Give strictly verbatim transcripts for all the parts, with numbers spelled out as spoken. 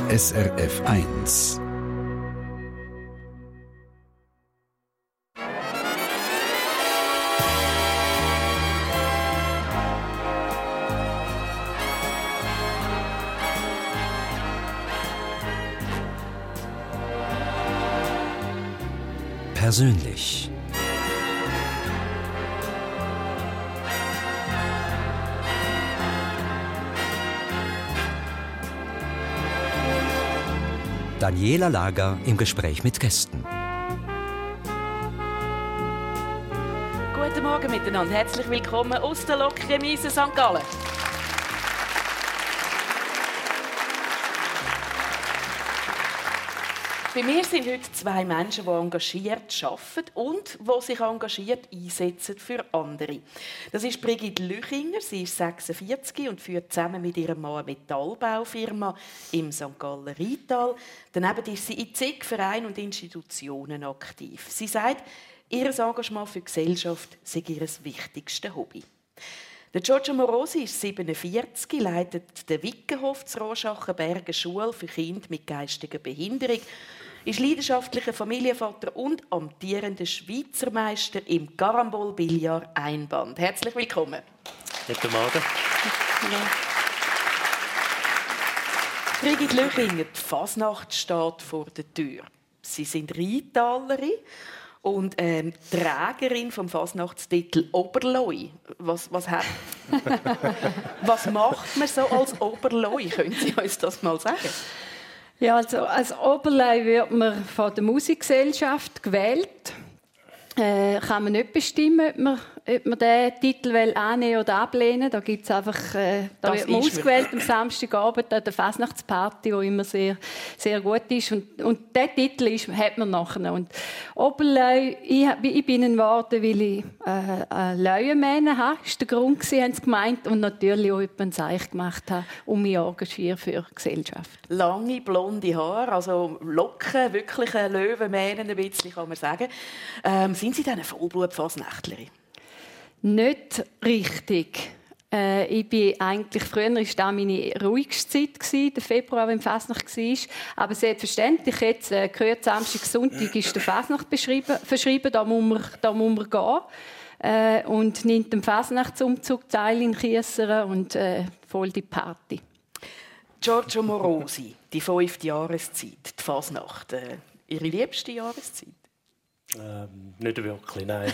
S R F eins. Persönlich. Daniela Lager im Gespräch mit Gästen. Guten Morgen miteinander. Herzlich willkommen aus der Lokremise Sankt Gallen. Bei mir sind heute zwei Menschen, die engagiert arbeiten und die sich engagiert einsetzen für andere. Das ist Brigitte Lüchinger, sie ist sechsundvierzig und führt zusammen mit ihrem Mann eine Metallbaufirma im Sankt Galler Rheintal. Daneben ist sie in zig Vereinen und Institutionen aktiv. Sie sagt, ihr Engagement für die Gesellschaft sei ihr wichtigstes Hobby. Der Giorgio Morosi ist siebenundvierzig, leitet den Wickenhof zur Roschachenberger Schule für Kinder mit geistiger Behinderung, ist leidenschaftlicher Familienvater und amtierender Schweizer Meister im Carambol Billard Einband. Herzlich willkommen. Guten Morgen. Brigitte Lüchinger, die Fasnacht steht vor der Tür. Sie sind Rheintalerin und ähm, Trägerin vom Fasnachtstitel Oberloi. Was, was, hat... was macht man so als Oberloi? Können Sie uns das mal sagen? Ja, also als Oberloi wird man von der Musikgesellschaft gewählt. Äh, kann man nicht bestimmen, ob man, ob man diesen Titel annehmen oder ablehnen. Da gibt's einfach, äh, da wird man ausgewählt am Samstagabend an der Fasnachtsparty, die immer sehr, sehr gut ist. Und, und diesen Titel ist, hat man nachher. Und Oberloi, ich, ich bin geworden, weil ich äh, eine Leuenmähne habe. Das war der Grund, haben sie gemeint. Und natürlich auch, ob man es eigentlich gemacht habe, um mich engagieren für die Gesellschaft. Lange, blonde Haare, also Locken, wirklich Löwenmähne, ein bisschen, kann man sagen. Ähm, sind Sie denn eine Vollblut-Fasnächtlerin? Nicht richtig. Äh, ich bin eigentlich, früher war das meine ruhigste Zeit, der Februar, wenn Fasnacht war. Aber selbstverständlich, jetzt äh, gehört Samstag, Sonntag ist der Fasnacht verschrieben, da muss man, da muss man gehen. Äh, und nimmt den Fasnachtsumzug teil in Chieseren und äh, voll die Party. Giorgio Morosi, die fünfte Jahreszeit, die Fasnacht, äh, Ihre liebste Jahreszeit? Ähm, nicht wirklich, nein.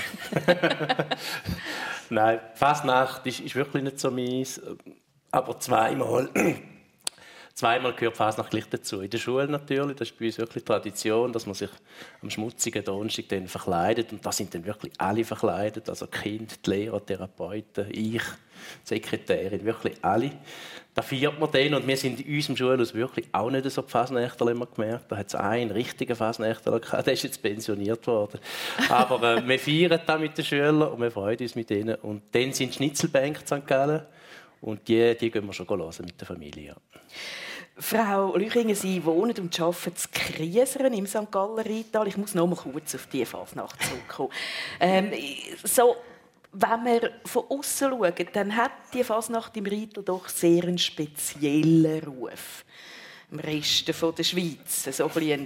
Nein, Fasnacht ist, ist wirklich nicht so meins. Aber zweimal, zweimal gehört Fasnacht gleich dazu. In der Schule natürlich, das ist bei uns wirklich Tradition, dass man sich am schmutzigen Donnerstag dann verkleidet. Und da sind dann wirklich alle verkleidet, also die Kinder, die Lehrer, die Therapeuten, ich, die Sekretärin, wirklich alle. Da feiert man den und wir sind in unserem Schulhaus wirklich auch nicht so die Fasnächtler, haben wir gemerkt. Da hat es einen richtigen Fasnächtler gehabt, der ist jetzt pensioniert worden. Aber äh, wir feiern das mit den Schülern und wir freuen uns mit ihnen. Und dann sind Schnitzelbänke in Sankt Gallen und die, die gehen wir schon hören mit der Familie. Ja. Frau Lüchinger, Sie wohnen und arbeiten in Krieseren im Sankt Galler Rheintal. Ich muss noch mal kurz auf die Fasnacht zurückkommen. ähm, so Wenn wir von außen schauen, dann hat die Fasnacht im Rheintal doch sehr einen speziellen Ruf. Im Rest der Schweiz. So ein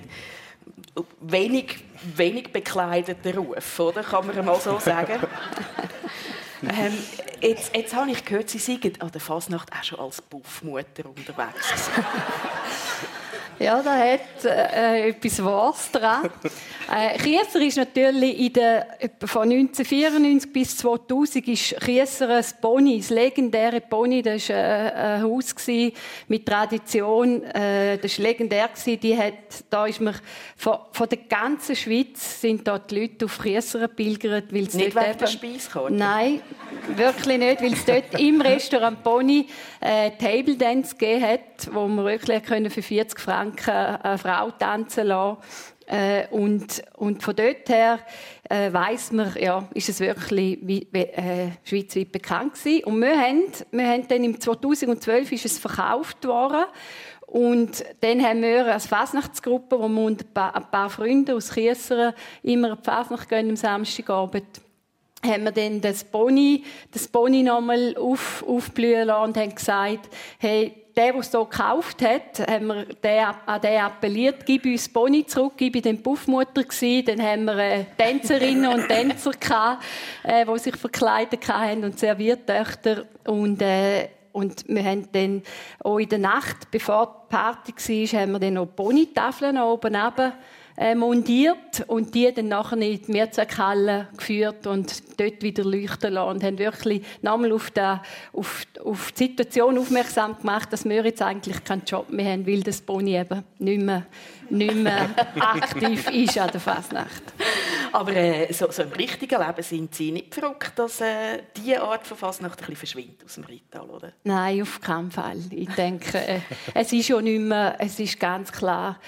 wenig, wenig bekleideter Ruf, oder? Kann man mal so sagen. ähm, jetzt, jetzt habe ich gehört, Sie seien an der Fasnacht auch schon als Puffmutter unterwegs. Ja, da hat äh, etwas Wahres dran. Äh, Chieseren ist natürlich in der, von neunzehnhundertvierundneunzig bis zweitausend ist Chieseren das Pony, das legendäre Pony. Das war äh, ein Haus mit Tradition. Äh, das war legendär. Die hat, da ist man, von, von der ganzen Schweiz sind da die Leute auf Chieseren pilgert. Nicht wegen der Speiskarte? Nein, wirklich nicht, weil es dort im Restaurant Pony äh, Table Dance gegeben hat, wo man wirklich für vierzig Franken eine Frau tanzen lassen. Äh, und, und von dort her äh, weiss man, ja, ist es wirklich wie, wie, äh, schweizweit bekannt gewesen. Und wir haben, wir haben dann im zweitausendzwölf ist es verkauft worden. Und dann haben wir als Fasnachtsgruppe, wo wir und ein paar, ein paar Freunde aus Chieseren immer eine Fasnacht gehen am Samstagabend, haben wir dann das Pony, das Pony nochmal auf, aufblühen lassen und haben gesagt, hey, der, der es so gekauft hat, haben wir den, an den appelliert, gib uns Boni zurück, gib ich den Puffmutter gsi. Dann haben wir äh, Tänzerinnen und Tänzer gehabt, äh, die sich verkleidet haben und Serviertöchter. Und, äh, und wir haben dann auch in der Nacht, bevor die Party war, haben wir dann noch Bonitafeln oben runter Äh, montiert und die dann nachher in die Mehrzweckhalle geführt und dort wieder leuchten lassen und haben wirklich nochmal auf die, auf, auf die Situation aufmerksam gemacht, dass wir jetzt eigentlich keinen Job mehr haben, weil das Boni eben nicht mehr, nicht mehr aktiv ist an der Fasnacht. Aber äh, so, so im richtigen Leben sind Sie nicht verrückt, dass äh, diese Art von Fasnacht ein bisschen verschwindet aus dem Rital, oder? Nein, auf keinen Fall. Ich denke, äh, es ist ja nicht mehr, es ist ganz klar,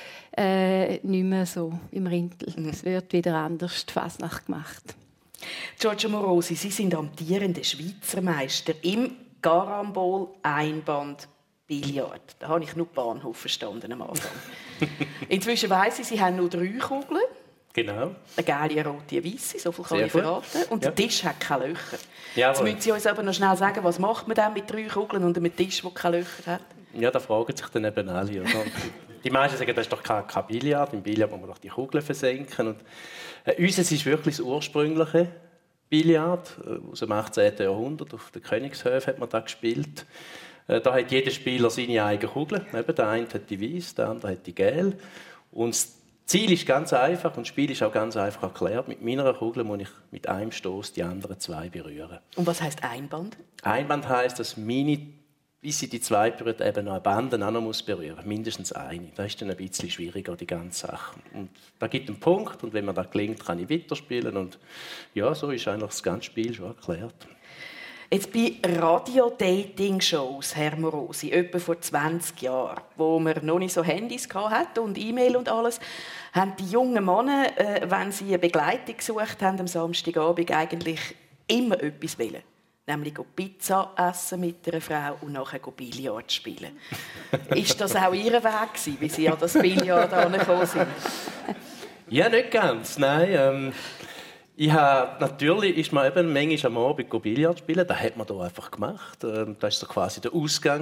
Äh, nicht mehr so im Rintel. Mhm. Es wird wieder anders die Fasnacht gemacht. Giorgio Morosi, Sie sind amtierender Schweizer Meister im Carambol Einband Billard. Da habe ich nur Bahnhof verstanden am Anfang. Inzwischen weiss ich, Sie haben nur drei Kugeln. Genau. Eine gelbe, eine rote, eine weisse, so viel kann Sehr ich gut. verraten. Und Ja. der Tisch hat keine Löcher. Jawohl. Jetzt müssen Sie uns aber noch schnell sagen, was macht man denn mit drei Kugeln und einem Tisch, der keine Löcher hat? Ja, da fragen sich dann eben alle. Oder? Die meisten sagen, das ist doch kein, kein Billard. Im Billard muss man doch die Kugeln versenken. Und, äh, unseres ist wirklich das ursprüngliche Billard. Äh, aus dem achtzehnten Jahrhundert. Auf den Königshöfen hat man da gespielt. Äh, da hat jeder Spieler seine eigene Kugel. Eben, der eine hat die weiße, der andere hat die gelbe. Und das Ziel ist ganz einfach und das Spiel ist auch ganz einfach erklärt. Mit meiner Kugel muss ich mit einem Stoß die anderen zwei berühren. Und was heisst Einband? Einband heisst, dass meine, bis sie die zwei berührt, eben noch eine Bande auch noch muss berühren, mindestens eine. Das ist dann ein bisschen schwieriger, die ganze Sache. Und da gibt einen Punkt und wenn mir das gelingt, kann ich weiterspielen. Und ja, so ist eigentlich das ganze Spiel schon erklärt. Jetzt bei Radio-Dating-Shows, Herr Morosi, etwa vor zwanzig Jahren, wo man noch nicht so Handys hatte und E-Mail und alles, haben die jungen Männer, äh, wenn sie eine Begleitung gesucht haben am Samstagabend, eigentlich immer etwas wollen. Nämlich Pizza essen mit einer Frau und nachher Billard spielen. Ist das auch Ihr Weg gewesen, wie Sie an das Billard angekommen sind? Ja, nicht ganz, nein. Ähm, ich habe, natürlich ist man eben manchmal am Abend Billard spielen. Das hat man da einfach gemacht. Ähm, das war so quasi der Ausgang.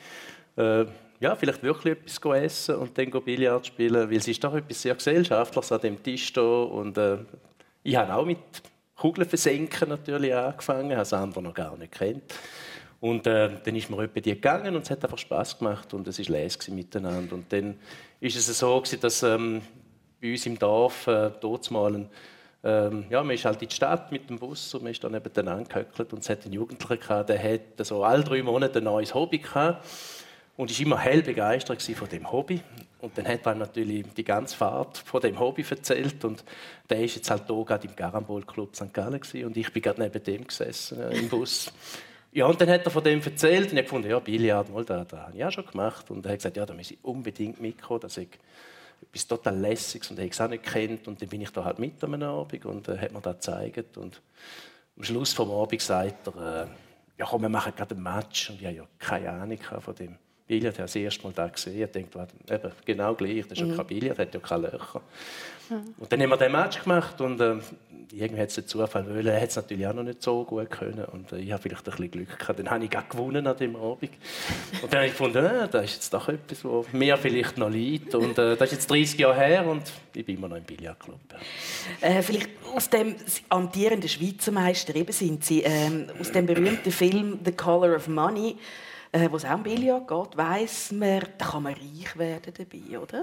Äh, ja, vielleicht wirklich etwas essen und dann Billard spielen, weil es ist doch etwas sehr Gesellschaftliches an dem Tisch da. Und äh, ich habe auch mit Kugeln versenken natürlich angefangen, habe das andere noch gar nicht kennt. Und äh, dann ist mir etwa die gegangen und es hat einfach Spass gemacht und es war les miteinander. Und dann ist es so gewesen, dass ähm, bei uns im Dorf äh, dort mal ähm, ja, man ist halt in die Stadt mit dem Bus und man ist dann eben dann angehöckelt und es hat einen Jugendlichen gehabt, der hat so alle drei Monate ein neues Hobby gehabt und ist immer hell begeistert von dem Hobby. Und dann hat er natürlich die ganze Fahrt von dem Hobby erzählt und der ist jetzt halt hier gerade im Carambol Club Sankt Gallen gewesen, und ich bin gerade neben dem gesessen äh, im Bus. Ja, und dann hat er von dem erzählt und ich fand, ja, Billard, mal, das, das habe ich auch schon gemacht. Und er hat gesagt, ja, da muss ich unbedingt mitkommen, das ist etwas total Lässiges und ich habe es auch nicht gekannt. Und dann bin ich da halt mit am Abend und äh, hat mir das gezeigt. Und am Schluss des Abends sagt er, äh, ja komm, wir machen gerade ein Match. Und ich habe ja keine Ahnung von dem Billard. Ich habe das erste Mal das gesehen. Ich dachte, eben, genau gleich, das ist ja mhm. kein Billard, das hat ja keine Löcher. Mhm. Und dann haben wir den Match gemacht und äh, irgendwie hat es den Zufall wollen. Er hat es natürlich auch noch nicht so gut können und äh, ich habe vielleicht ein bisschen Glück gehabt. Dann habe ich gerade gewonnen an dem Abend. Und dann habe ich gefunden, äh, das ist jetzt doch etwas, was mir vielleicht noch liegt. Und äh, das ist jetzt dreißig Jahre her und ich bin immer noch im Billardclub. Ja. Äh, vielleicht aus dem amtierenden Schweizer Meister eben sind Sie, ähm, aus dem berühmten Film «The Color of Money», äh, wo es auch um Billard geht, weiss man, da kann man reich werden dabei, oder?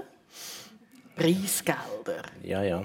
Preisgelder. Ja, ja.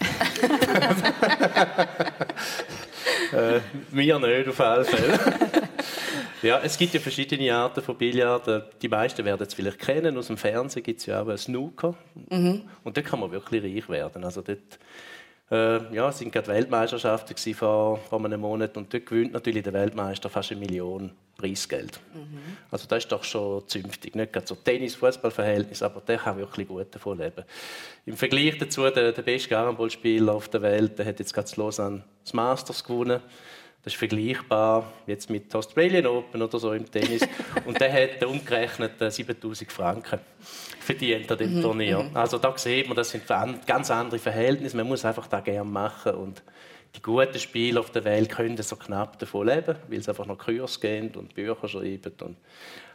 äh, mir nicht, auf alle Fälle. Ja, es gibt ja verschiedene Arten von Billard. Die meisten werden es vielleicht kennen. Aus dem Fernsehen gibt es ja auch einen Snooker. Mhm. Und dort kann man wirklich reich werden. Also dort äh, ja, es waren gerade Weltmeisterschaften vor, vor einem Monat und dort gewinnt natürlich der Weltmeister fast eine Million Preisgeld. Mhm. Also das ist doch schon zünftig. Nicht gerade so Tennis-Fußball-Verhältnis, aber der kann wirklich gut davon leben. Im Vergleich dazu, der, der beste Carambol-Spieler auf der Welt, der hat jetzt gerade in Lausanne das Masters gewonnen. Das ist vergleichbar jetzt mit Australian Open oder so im Tennis. Und der hat umgerechnet siebentausend Franken verdient an dem mhm. Turnier. Also da sieht man, das sind ganz andere Verhältnisse. Man muss einfach das gerne machen. Und die guten Spieler auf der Welt können so knapp davon leben, weil sie einfach noch Kurs gehen und Bücher schreiben. Und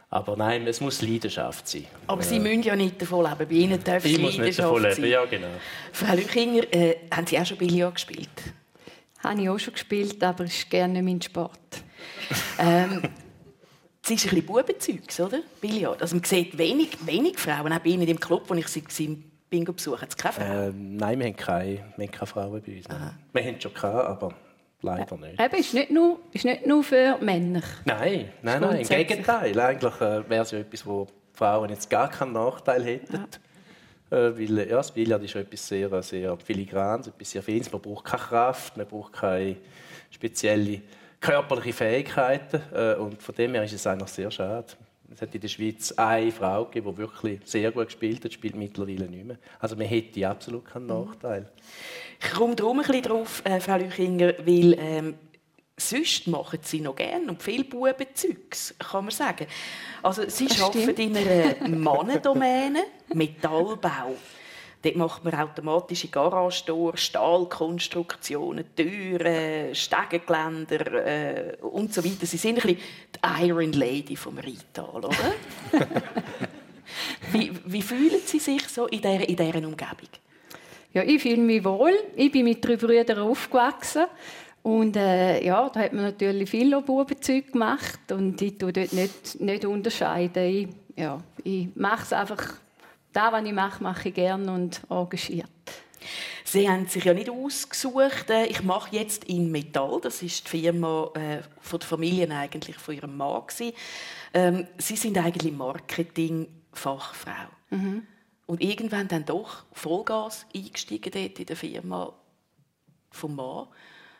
Aber nein, es muss Leidenschaft sein. Aber Sie müssen ja nicht davon leben. Bei Ihnen darf es Ich muss nicht davon Leidenschaft leben, sein. ja genau. Frau Lüchinger, äh, haben Sie auch schon Billard gespielt? Habe ich auch schon gespielt, aber es ist gerne mein Sport. ähm, es ist ein bisschen Bubenzeugs, oder? Billard. Also man sieht wenig, wenig Frauen, auch bei Ihnen im Club, wo ich sie im Bingo besuche. Hat es keine Frauen? Ähm, nein, wir haben keine, wir haben keine Frauen bei uns. Aha. Wir haben schon gehabt, aber leider nicht. Eben, ist nicht nur, ist nicht nur für Männer. Nein, nein, nein, im Gegenteil. Eigentlich äh, wäre es ja etwas, wo Frauen jetzt gar keinen Nachteil hätten. Ja. Äh, weil ja, das Billard ist ja etwas sehr, sehr Filigranes, etwas sehr Feines. Man braucht keine Kraft, man braucht keine spezielle körperliche Fähigkeiten. Äh, und von dem her ist es eigentlich sehr schade. Es hat in der Schweiz eine Frau gegeben, die wirklich sehr gut gespielt hat, spielt mittlerweile nicht mehr. Also man hätte absolut keinen Nachteil. Ich komme darum ein bisschen drauf, äh, Frau Lüchinger, weil ähm, sonst machen Sie noch gerne und viel Bubenzeugs, kann man sagen. Also Sie Das arbeiten stimmt. in einer Mannendomäne, Metallbau. Dort macht man automatische Garagetore, Stahlkonstruktionen, Türen, Stegengeländer äh, und so weiter. Sie sind ein bisschen die Iron Lady vom Rital, oder? wie, wie fühlen Sie sich so in dieser, in dieser Umgebung? Ja, ich fühle mich wohl. Ich bin mit drei Brüdern aufgewachsen. Und äh, ja, da hat man natürlich viel Bubenzeug gemacht. Und ich tue dort nicht, nicht unterscheiden. Ich, ja, ich mache es einfach. Das, was ich mache, mache ich gerne und engagiert. Sie haben sich ja nicht ausgesucht, äh, ich mache jetzt in Metall. Das ist die Firma äh, von der Familie, eigentlich von ihrem Mann. Ähm, Sie sind eigentlich Marketing-Fachfrau. Mhm. Und irgendwann dann doch Vollgas eingestiegen dort in der Firma vom Mann.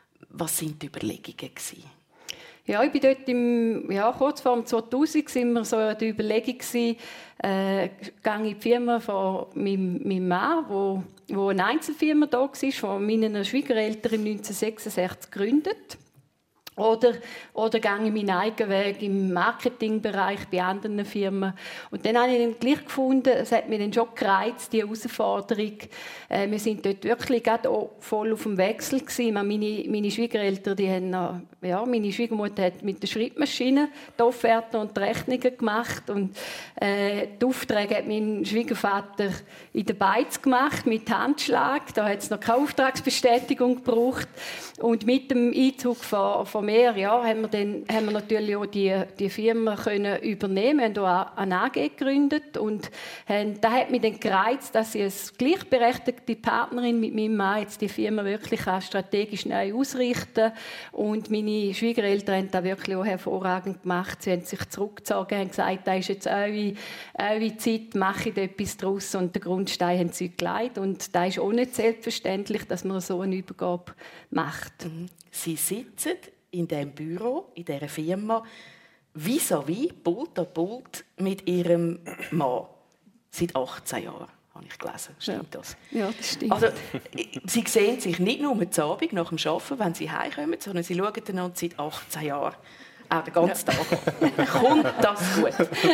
Was waren die Überlegungen gewesen? Ja, ich bin dort im, ja, kurz vor dem zweitausend waren wir so die Überlegung gewesen, äh, gehe in die Firma von meinem, meinem Mann, wo, wo eine Einzelfirma da war, von meinen Schwiegereltern im neunzehnhundertsechsundsechzig gegründet. Oder, oder gehe ich meinen eigenen Weg im Marketingbereich bei anderen Firmen. Und dann habe ich dann gleich gefunden, es hat mich dann schon gereizt, die Herausforderung. Äh, wir sind dort wirklich gerade auch voll auf dem Wechsel gewesen. Meine, meine Schwiegereltern, die haben noch, ja, meine Schwiegermutter hat mit der Schreibmaschine die Offerten und die Rechnungen gemacht. Und äh, die Aufträge hat mein Schwiegervater in der Beiz gemacht, mit Handschlag. Da hat es noch keine Auftragsbestätigung gebraucht. Und mit dem Einzug von, von mehr, ja, haben wir dann haben wir natürlich auch die, die Firma können übernehmen. Wir haben auch eine A G gegründet und haben, da hat mich dann gereizt, dass ich als gleichberechtigte Partnerin mit meinem Mann jetzt die Firma wirklich strategisch neu ausrichten. Und meine Schwiegereltern haben das wirklich auch hervorragend gemacht. Sie haben sich zurückgezogen und gesagt, das ist jetzt eure, eure Zeit, macht etwas daraus. Und den Grundstein haben sie gelegt. Und da ist auch nicht selbstverständlich, dass man so eine Übergabe macht. Mhm. Sie sitzen in diesem Büro, in dieser Firma, vis-à-vis, Pult an Pult, mit Ihrem Mann. Seit achtzehn Jahren, habe ich gelesen. Stimmt ja. das? Ja, das stimmt. Also, Sie sehen sich nicht nur am Abend nach dem Arbeiten, wenn Sie heimkommen, sondern Sie schauen einander seit achtzehn Jahren. Auch den ganzen Tag. Kommt das gut?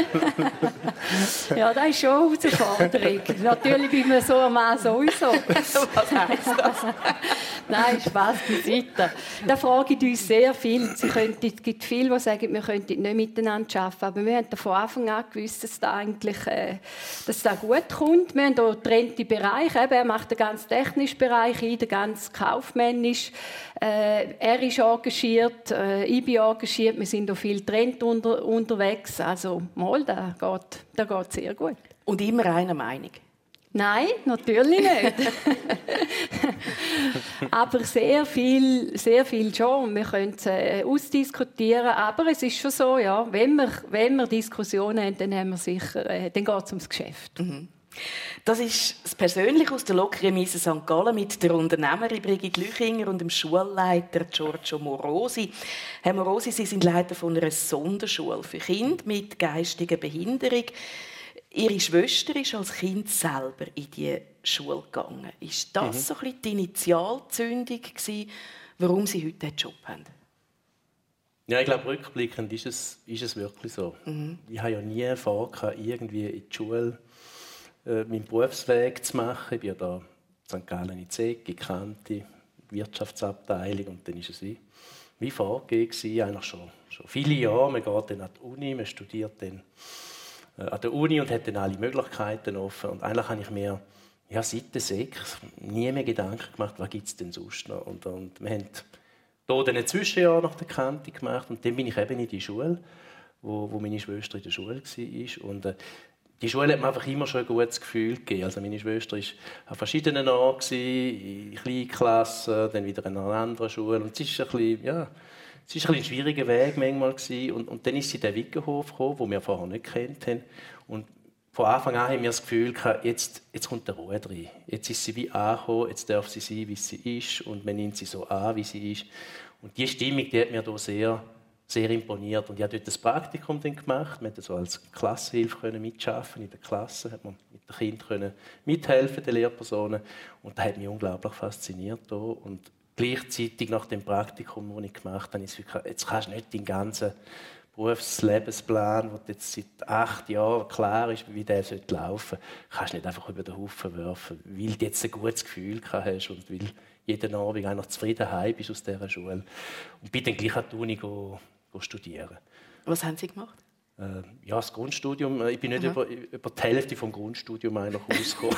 Ja, das ist schon eine Herausforderung. Natürlich bin ich so ein Mann sowieso. Was heisst das? Nein, Spaß beiseite. Da fragen uns sehr viel. Sie könnten, es gibt viele, die sagen, wir könnten nicht miteinander arbeiten. Aber wir haben von Anfang an gewusst, dass das eigentlich äh, dass das gut kommt. Wir haben hier getrennte Bereiche. Eben, er macht den ganz technischen Bereich ein, den ganz kaufmännischen. Äh, er ist engagiert, äh, ich bin engagiert. Wir sind auch viel getrennt unter, unterwegs. Also, mal, das geht, das geht sehr gut. Und immer einer Meinung? Nein, natürlich nicht. Aber sehr viel, sehr viel schon. Wir können es äh, ausdiskutieren. Aber es ist schon so, ja, wenn wir, wenn wir Diskussionen haben, dann, haben wir sicher, äh, dann geht es ums Geschäft. Mhm. Das ist das Persönliche aus der Lokremise Sankt Gallen mit der Unternehmerin Brigitte Lüchinger und dem Schulleiter Giorgio Morosi. Herr Morosi, Sie sind Leiter von einer Sonderschule für Kinder mit geistiger Behinderung. Ihre Schwester ist als Kind selber in diese Schule gegangen. Ist das mhm. so ein bisschen die Initialzündung gewesen, warum Sie heute diesen Job haben? Ja, ich glaube, rückblickend ist es, ist es wirklich so. Mhm. Ich habe ja nie vor, irgendwie in die Schule äh, meinen Berufsweg zu machen. Ich bin ja da in Sankt Gallen in Zeg, in Kante, Wirtschaftsabteilung und dann ist es wie wie vorgegeben gewesen, eigentlich schon, schon viele Jahre. Man geht dann an die Uni, man studiert dann äh, an der Uni und hat dann alle Möglichkeiten offen. Und eigentlich habe ich mir ja, seit der Sek nie mehr Gedanken gemacht, was gibt es denn sonst noch. Und, und wir haben hier dann ein Zwischenjahr nach der Kante gemacht und dann bin ich eben in die Schule, wo, wo meine Schwester in der Schule war. Und, äh, die Schule hat mir einfach immer schon ein gutes Gefühl gegeben. Also meine Schwester war an verschiedenen Orten, in Kleinklassen, dann wieder an einer anderen Schule. Und es war ein bisschen, ja, es ist ein, ein schwieriger Weg manchmal. Und, und dann ist sie in den Wickenhof gekommen, den wir vorher nicht gekannt haben. Und von Anfang an haben wir das Gefühl, jetzt, jetzt kommt der Ruhe rein. Jetzt ist sie wie angekommen, jetzt darf sie sein, wie sie ist. Und man nimmt sie so an, wie sie ist. Und diese Stimmung, die hat mir hier sehr, sehr imponiert. Und ich habe dort das Praktikum dann gemacht. Wir konnten so als Klassenhilfe mitarbeiten in der Klasse. Hat man mit den Kindern mithelfen, den Lehrpersonen. Und das hat mich unglaublich fasziniert hier. Und gleichzeitig nach dem Praktikum, das ich gemacht habe, ist wirklich, jetzt kannst du nicht den ganzen Berufslebensplan, der jetzt seit acht Jahren klar ist, wie der laufen sollte, kannst du nicht einfach über den Haufen werfen, weil du jetzt ein gutes Gefühl hast und weil jeden Abend eigentlich zufrieden heim bist aus dieser Schule. Und bin dann gleich an die Uni go, go studieren. Was haben Sie gemacht? Äh, ja, das Grundstudium. Ich bin nicht über, über die Hälfte vom Grundstudium eigentlich rausgekommen.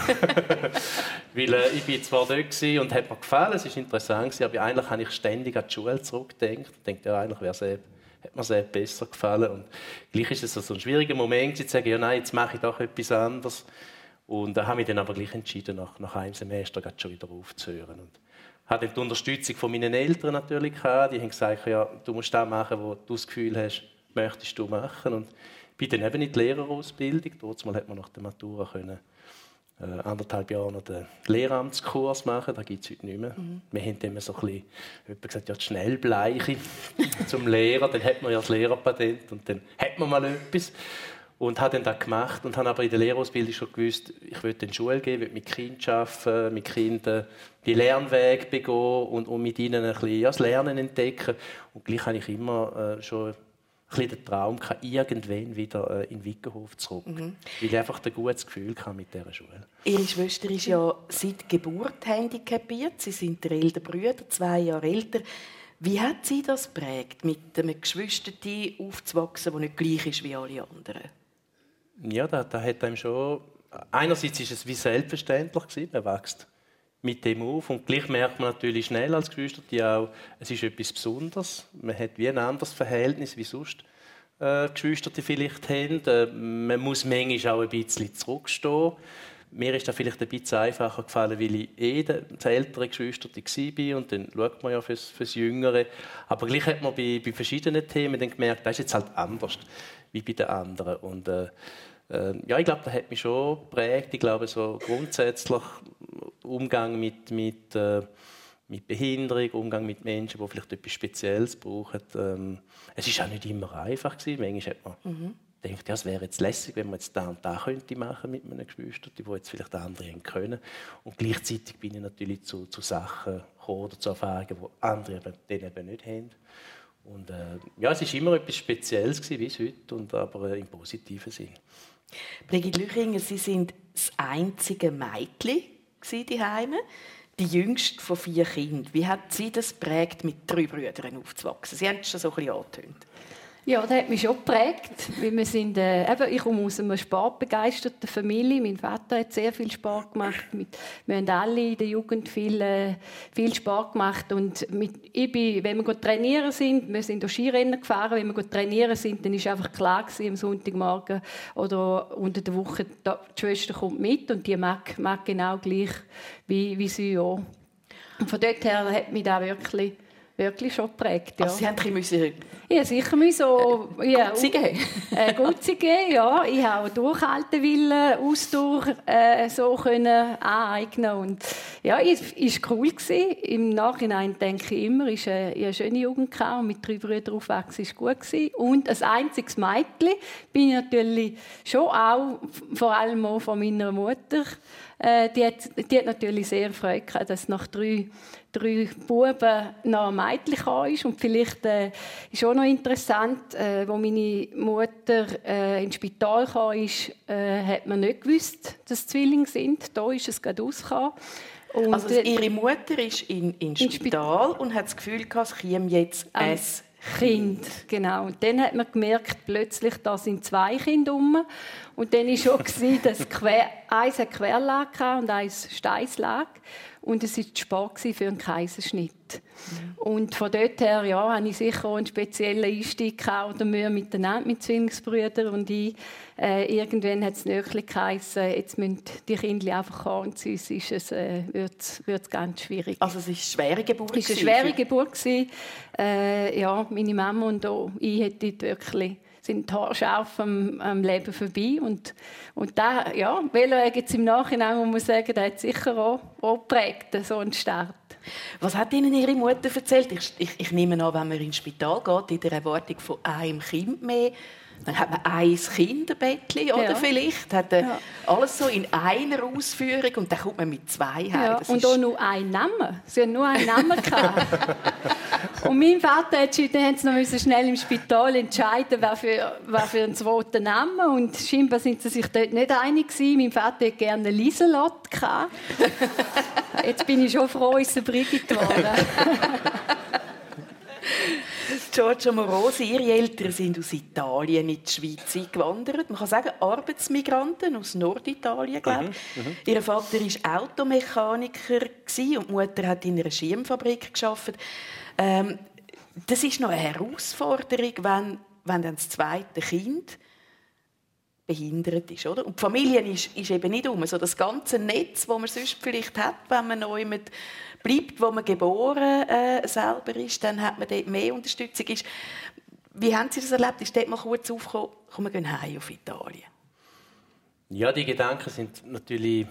Weil äh, ich bin zwar dort gewesen und hat mir gefallen, es war interessant gewesen, aber eigentlich habe ich ständig an die Schule zurückgedacht. Ich dachte, ja, eigentlich wäre es eben hat mir sehr besser gefallen. Und gleich ist es so ein schwieriger Moment, zu sagen, ja, nein, jetzt mache ich doch etwas anderes. Und da habe ich dann aber gleich entschieden, nach, nach einem Semester schon wieder aufzuhören. Und hatte dann die Unterstützung von meinen Eltern natürlich gehabt. Die haben gesagt, ja, du musst das machen, wo du das Gefühl hast, möchtest du machen. Und ich bin dann eben in die Lehrerausbildung. Dort hat man nach der Matura können, äh, anderthalb Jahre noch den Lehramtskurs machen. Das gibt es heute nicht mehr. Mhm. Wir haben dann so ein bisschen gesagt, ja, die Schnellbleiche zum Lehrer. Dann hat man ja das Lehrerpatent und dann hat man mal etwas. Und habe dann das gemacht und habe aber in der Lehrerausbildung schon gewusst, ich will in die Schule gehen, will mit Kindern arbeiten, mit Kindern die Lernwege begehen und, und mit ihnen ein bisschen ja, das Lernen entdecken. Und gleich habe ich immer äh, schon ein bisschen den Traum gehabt, irgendwann wieder äh, in den Wickenhof zurück. Mhm. Weil ich einfach ein gutes Gefühl hatte mit dieser Schule. Ihre Schwester ist ja seit Geburt handicapiert. Sie sind der ältere Bruder, zwei Jahre älter. Wie hat sie das geprägt, mit einem Geschwisterchen aufzuwachsen, der nicht gleich ist wie alle anderen? Ja, da, da hat einem schon... Einerseits war es wie selbstverständlich gewesen, man wächst mit dem auf und gleich merkt man natürlich schnell als Geschwister auch, es ist etwas Besonderes. Man hat wie ein anderes Verhältnis wie sonst äh, Geschwister vielleicht haben. Äh, man muss manchmal auch ein bisschen zurückstehen. Mir ist das vielleicht ein bisschen einfacher gefallen, weil ich eh das ältere Geschwister war und dann schaut man ja fürs, fürs Jüngere. Aber gleich hat man bei, bei verschiedenen Themen dann gemerkt, das ist jetzt halt anders wie bei den anderen. Und, äh, äh, ja, ich glaube, das hat mich schon geprägt. Ich glaube, so grundsätzlich Umgang mit, mit, äh, mit Behinderung, Umgang mit Menschen, die vielleicht etwas Spezielles brauchen. Ähm, es war auch nicht immer einfach gewesen. Manchmal hat man mhm. gedacht, ja, es wäre jetzt lässig, wenn man jetzt da und da könnte machen mit meinen Geschwistern, die jetzt vielleicht andere haben können. Und gleichzeitig bin ich natürlich zu, zu Sachen gekommen oder zu Erfahrungen, die andere eben, eben nicht haben. Und, äh, ja, es war immer etwas Spezielles gewesen, wie es heute, und, aber äh, im positiven Sinn. Brigitte Lüchinger, Sie sind das einzige Mädchen zu Hause, die jüngste von vier Kindern. Wie hat Sie das geprägt, mit drei Brüdern aufzuwachsen? Sie haben es schon so ein bisschen angetönt. Ja, das hat mich schon geprägt. Weil wir sind, äh, eben, ich komme aus einer sportbegeisterten Familie. Mein Vater hat sehr viel Sport gemacht. Mit, wir haben alle in der Jugend viel, äh, viel Sport gemacht. Und mit, ich bin, wenn wir trainieren sind, wir sind auch Skirennen gefahren, wenn wir trainieren sind, dann war einfach klar gewesen, am Sonntagmorgen oder unter der Woche, die Schwester kommt mit und die mag, mag genau gleich wie, wie sie auch. Und von dort her hat mich das wirklich... wirklich schon geprägt. Ja. Also Sie mussten ein bisschen ja, sicher müssen so äh, ja, Gutzi geben. Äh, Gutzi geben, ja. Ich habe auch Durchhaltewillen, Ausdauer äh, so können aneignen und ja, es war cool gewesen. Im Nachhinein denke ich immer, ich hatte eine schöne Jugend gehabt und mit drei Brüdern aufwachsen war gut gewesen. Und als einziges Mädchen bin ich natürlich schon auch, vor allem auch von meiner Mutter, äh, die, hat, die hat natürlich sehr Freude gehabt, dass nach drei drei Buben noch ein Mädchen kam. Und vielleicht äh, ist auch noch interessant, äh, als meine Mutter äh, ins Spital kam, ist, äh, hat man nicht gewusst, dass es Zwillinge sind. Da ist es gerade rausgekommen. Und also ihre Mutter ist in, in Spital und hat das Gefühl gehabt, es käme jetzt ein Kind. Genau. Und dann hat man gemerkt, plötzlich, da sind zwei Kinder rum. Und dann war schon, dass quer, eins eine Querlage und eins Steißlage. Und es war Sport für einen Kaiserschnitt. Mhm. Und von dort her ja, hatte ich sicher auch einen speziellen Einstieg gehabt, oder wir miteinander mit Zwillingsbrüdern und ich. Äh, irgendwann hat es nöchlich geheißen, jetzt müssen die Kinder einfach kommen, sonst ist es, äh, wird es ganz schwierig. Also es war eine schwere Geburt? Es war eine schwere Geburt. Äh, ja, meine Mama und auch ich hätten wirklich sind haarscharf am, am Leben vorbei. Und, und da, ja, Veloeg jetzt im Nachhinein, muss man sagen, der hat sicher auch, auch geprägt, so einen Start. Was hat Ihnen Ihre Mutter erzählt? Ich, ich, ich nehme an, wenn man ins Spital geht, in der Erwartung von einem Kind mehr, dann hat man ein Kinderbettchen, oder ja. vielleicht. Hat ja. alles so in einer Ausführung und dann kommt man mit zwei heim. Ja, und ist... auch nur einen Namen. Sie haben nur einen Namen gehabt. Und mein Vater hat dann haben sie noch schnell im Spital entscheiden, wer für, wer für einen zweiten Namen. Und scheinbar sind sie sich dort nicht einig gewesen. Mein Vater hätte gerne Lieselotte gehabt. Jetzt bin ich schon froh, ist es Brigitte geworden. Giorgio Morosi, Ihre Eltern sind aus Italien in die Schweiz eingewandert. Man kann sagen, Arbeitsmigranten aus Norditalien, glaube ich. Mhm, Ihr Vater war Automechaniker und die Mutter hat in einer Schirmfabrik gearbeitet. Ähm, das ist noch eine Herausforderung, wenn, wenn dann das zweite Kind behindert ist, oder? Und die Familie ist, ist eben nicht um. So das ganze Netz, das man sonst vielleicht hat, wenn man noch jemand bleibt, wo man geboren äh, selber ist, dann hat man dort mehr Unterstützung. Ist, wie haben Sie das erlebt? Ist dort mal kurz aufgekommen, komm, wir gehen heim auf Italien? Ja, die Gedanken sind natürlich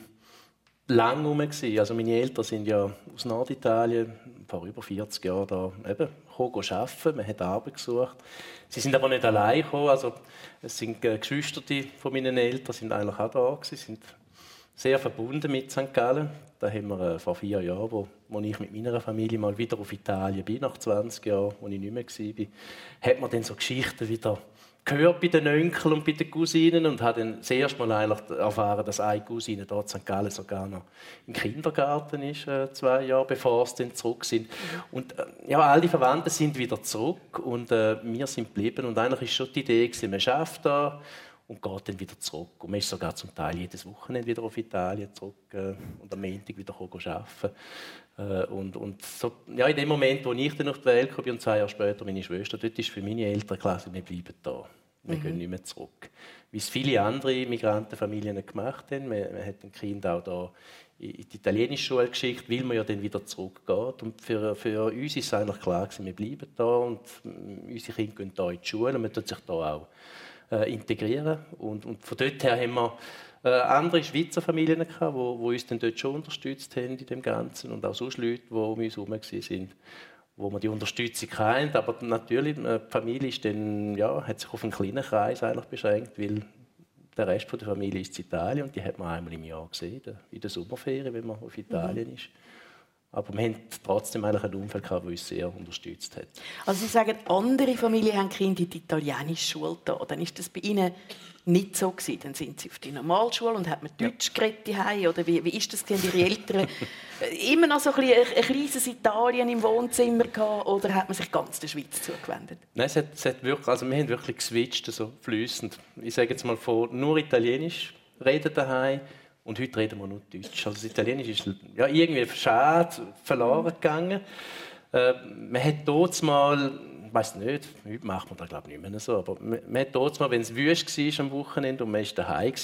lang herum gewesen. Also meine Eltern sind ja aus Norditalien vor über vierzig Jahren da eben arbeiten. Man hat Arbeit gesucht. Sie sind aber nicht allein gekommen. Also es sind äh, Geschwister von meinen Eltern sind eigentlich auch da gewesen, sind sehr verbunden mit Sankt Gallen. Da haben wir äh, vor vier Jahren, wo, wo ich mit meiner Familie mal wieder auf Italien bin, nach zwanzig Jahren, wo ich nicht mehr war, hat man dann so Geschichten wieder gehört bei den Onkeln und bei den Cousinen und habe dann das erste Mal eigentlich erfahren, dass eine Cousine dort in Sankt Gallen sogar noch im Kindergarten ist, äh, zwei Jahre bevor sie dann zurück sind. Und äh, ja, alle Verwandten sind wieder zurück und äh, wir sind geblieben. Und eigentlich war schon die Idee, man schafft da und geht dann wieder zurück. Und man ist sogar zum Teil jedes Wochenende wieder auf Italien zurück äh, und am Montag wieder arbeiten. Äh, und und so, ja, in dem Moment, wo ich dann auf die Welt kam und zwei Jahre später meine Schwester, dort ist für meine Eltern klar, wir bleiben da. Wir mhm. gehen nicht mehr zurück. Wie es viele andere Migrantenfamilien gemacht haben. Man, man hat ein Kind auch da in die italienische Schule geschickt, weil man ja dann wieder zurückgeht. Und für, für uns ist es eigentlich klar, wir bleiben da und unsere Kinder gehen da in die Schule. Man tut sich da auch äh, integrieren. Und, und von dort her haben wir äh, andere Schweizer Familien gehabt, die uns dann dort schon unterstützt haben in dem Ganzen. Und auch sonst Leute, die um uns herum waren, wo man die Unterstützung kennt. Aber natürlich, die Familie ist dann, ja, hat sich auf einen kleinen Kreis eigentlich beschränkt, weil der Rest der Familie ist in Italien und die hat man einmal im Jahr gesehen, in der Sommerferien, wenn man auf Italien mhm. ist. Aber wir haben trotzdem eigentlich ein Umfeld gehabt, das uns sehr unterstützt hat. Also Sie sagen, andere Familien haben Kinder in die italienische Schule da. Dann ist das bei Ihnen nicht so gewesen. Dann sind Sie auf die Normalschule und hat man Deutsch ja. geredet daheim, oder wie, wie ist das gewesen? Ihre Eltern immer noch so ein, ein, ein kleines Italien im Wohnzimmer gehabt, oder hat man sich ganz der Schweiz zugewendet? Nein, es hat, es hat wirklich, also wir haben wirklich geswitcht, so fließend. Ich sage jetzt mal von nur Italienisch reden daheim. Und heute reden wir nur Deutsch. Also das Italienisch ist ja, irgendwie schade verloren gegangen. Äh, man hat dort mal, ich weiss nicht, heute macht man das glaube ich nicht mehr so, aber man, man hat dort mal, wenn es wüst war am Wochenende und man war daheim,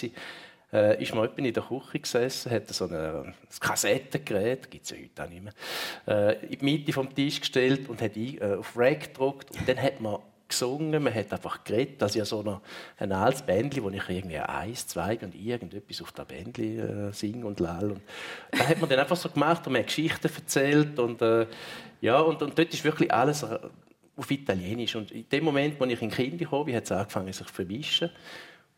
äh, ist man in der Küche gesessen, hat so ein, ein Kassettengerät, gibt es ja heute auch nicht mehr, äh, in die Mitte vom Tisch gestellt und hat äh, auf Rec gedrückt und dann hat man gesungen, man hat einfach geredet, dass ja so ein, ein altes Bändli, wo ich irgendwie eins, zwei und irgendetwas auf der Bändli äh, singe und lall. Und da hat man dann einfach so gemacht und man hat Geschichten erzählt und äh, ja und, und dort ist wirklich alles auf Italienisch und in dem Moment, wo ich in Kinder kam, hat es angefangen sich zu vermischen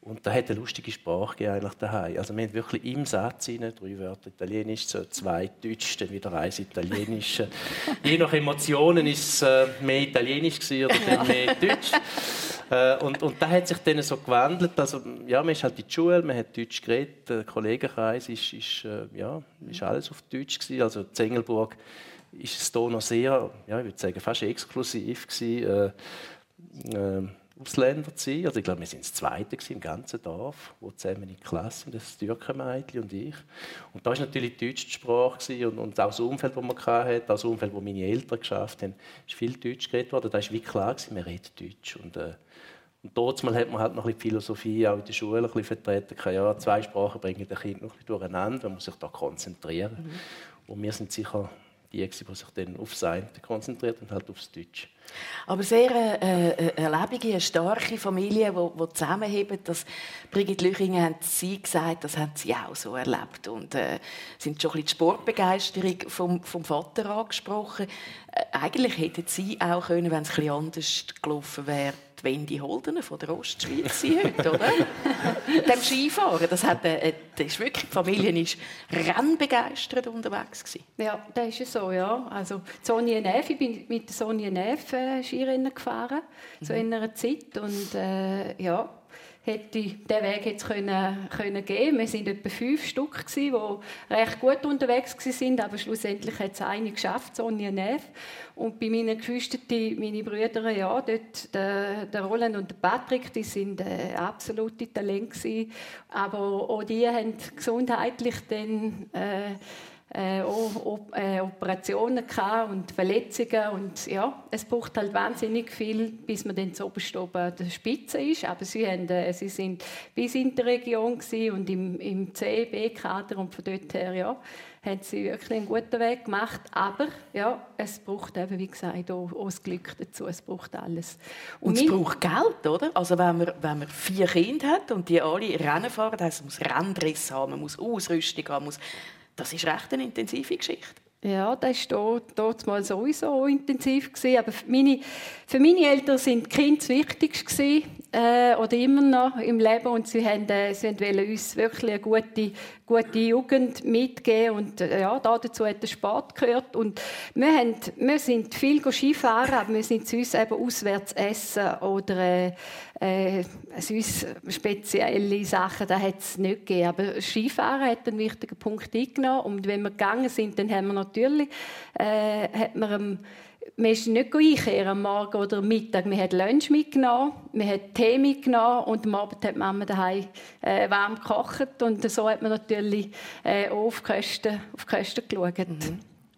Und da hat eine lustige Sprache gegeben, eigentlich daheim. Also wir haben wirklich im Satz rein, drei Wörter Italienisch, so zwei Deutsch, dann wieder eins Italienisch. Je nach Emotionen war es äh, mehr Italienisch gewesen, oder dann mehr Deutsch. Äh, und, und das hat sich dann so gewandelt. Also, ja, man ist halt in die Schule, man hat Deutsch geredet, der Kollegenkreis ist, ist, äh, ja, ist alles auf Deutsch gewesen. Also in Engelburg ist es hier noch sehr, ja, ich würde sagen, fast exklusiv gewesen. Äh, äh, Ausländer zu sein. Also ich glaube, wir sind das Zweite im ganzen Dorf, wo zusammen in der Klasse sind, das Türkenmädchen und ich. Und da war natürlich die deutsche Sprache und, und auch das Umfeld, das man hatte, auch das Umfeld, das meine Eltern geschafft haben, ist viel Deutsch geredet worden. Da war wie klar, man redet Deutsch. Und, äh, und dort hat man halt noch ein bisschen Philosophie auch in der Schule ein bisschen vertreten. Ja, zwei Sprachen bringen das Kind noch ein bisschen durcheinander, man muss sich da konzentrieren. Mhm. Und wir sind sicher die, die sich dann auf das eine konzentriert und halt aufs Deutsche. Aber sehr äh, eine lebendige, eine starke Familie, die, die zusammenhebt. Das Brigitte Lüchinger haben Sie gesagt, das haben Sie auch so erlebt. Und äh, sind schon ein bisschen die Sportbegeisterung vom, vom Vater angesprochen. Äh, eigentlich hätten Sie auch können, wenn es ein bisschen anders gelaufen wäre, die Wendy Holdener von der Ostschweiz heute, oder? Dem Skifahren, das hat, äh, das ist wirklich, die Familie ist rennbegeistert unterwegs gewesen. Ja, das ist ja so, ja. Also Sonja Neff, ich bin mit der Sonja Neff äh, Skirennen gefahren, mhm. zu einer Zeit und äh, ja, hätte diesen Weg jetzt können, können geben. Wir waren etwa fünf Stück, die recht gut unterwegs waren, aber schlussendlich hat es eine geschafft, Sonja Neff. Und bei meinen Geschwistern, meine Brüder, ja, dort, der, der Roland und der Patrick, die sind äh, absolute Talente. Aber auch die haben gesundheitlich dann äh, Äh, auch, äh, Operationen und Verletzungen und ja, es braucht halt wahnsinnig viel, bis man dann oberst oben an der Spitze ist, aber sie, haben, äh, sie sind bis in der Region und im, im C B-Kader und von dort her, ja, haben sie wirklich einen guten Weg gemacht, aber ja, es braucht eben, wie gesagt, auch, auch das Glück dazu, es braucht alles. Und, und es braucht Geld, oder? Also wenn man, wenn man vier Kinder hat und die alle Rennen fahren, das heisst, man muss Renndriss haben, man muss Ausrüstung haben, muss das ist recht eine intensive Geschichte. Ja, das war dort mal sowieso intensiv gewesen. Aber für meine, für meine Eltern sind die Kinder das Wichtigste gewesen, äh, oder immer noch im Leben. Und sie haben, äh, sie wollten uns wirklich eine gute, gute Jugend mitgeben. Und äh, ja, dazu hat der Sport gehört. Und wir, haben, wir sind viel Skifahren, aber wir sind zu uns eben auswärts essen oder äh, äh, sonst spezielle Sachen, das hat es nicht gegeben. Aber Skifahren hat einen wichtigen Punkt eingenommen. Und wenn wir gegangen sind, dann haben wir natürlich, äh, hat man am, man ist nicht einkehren am Morgen oder am Mittag. Wir haben Lunch mitgenommen, wir haben Tee mitgenommen und am Abend hat Mama daheim äh, warm gekocht. Und so hat man natürlich äh, auch auf die Kosten, auf die Kosten geschaut. Mhm.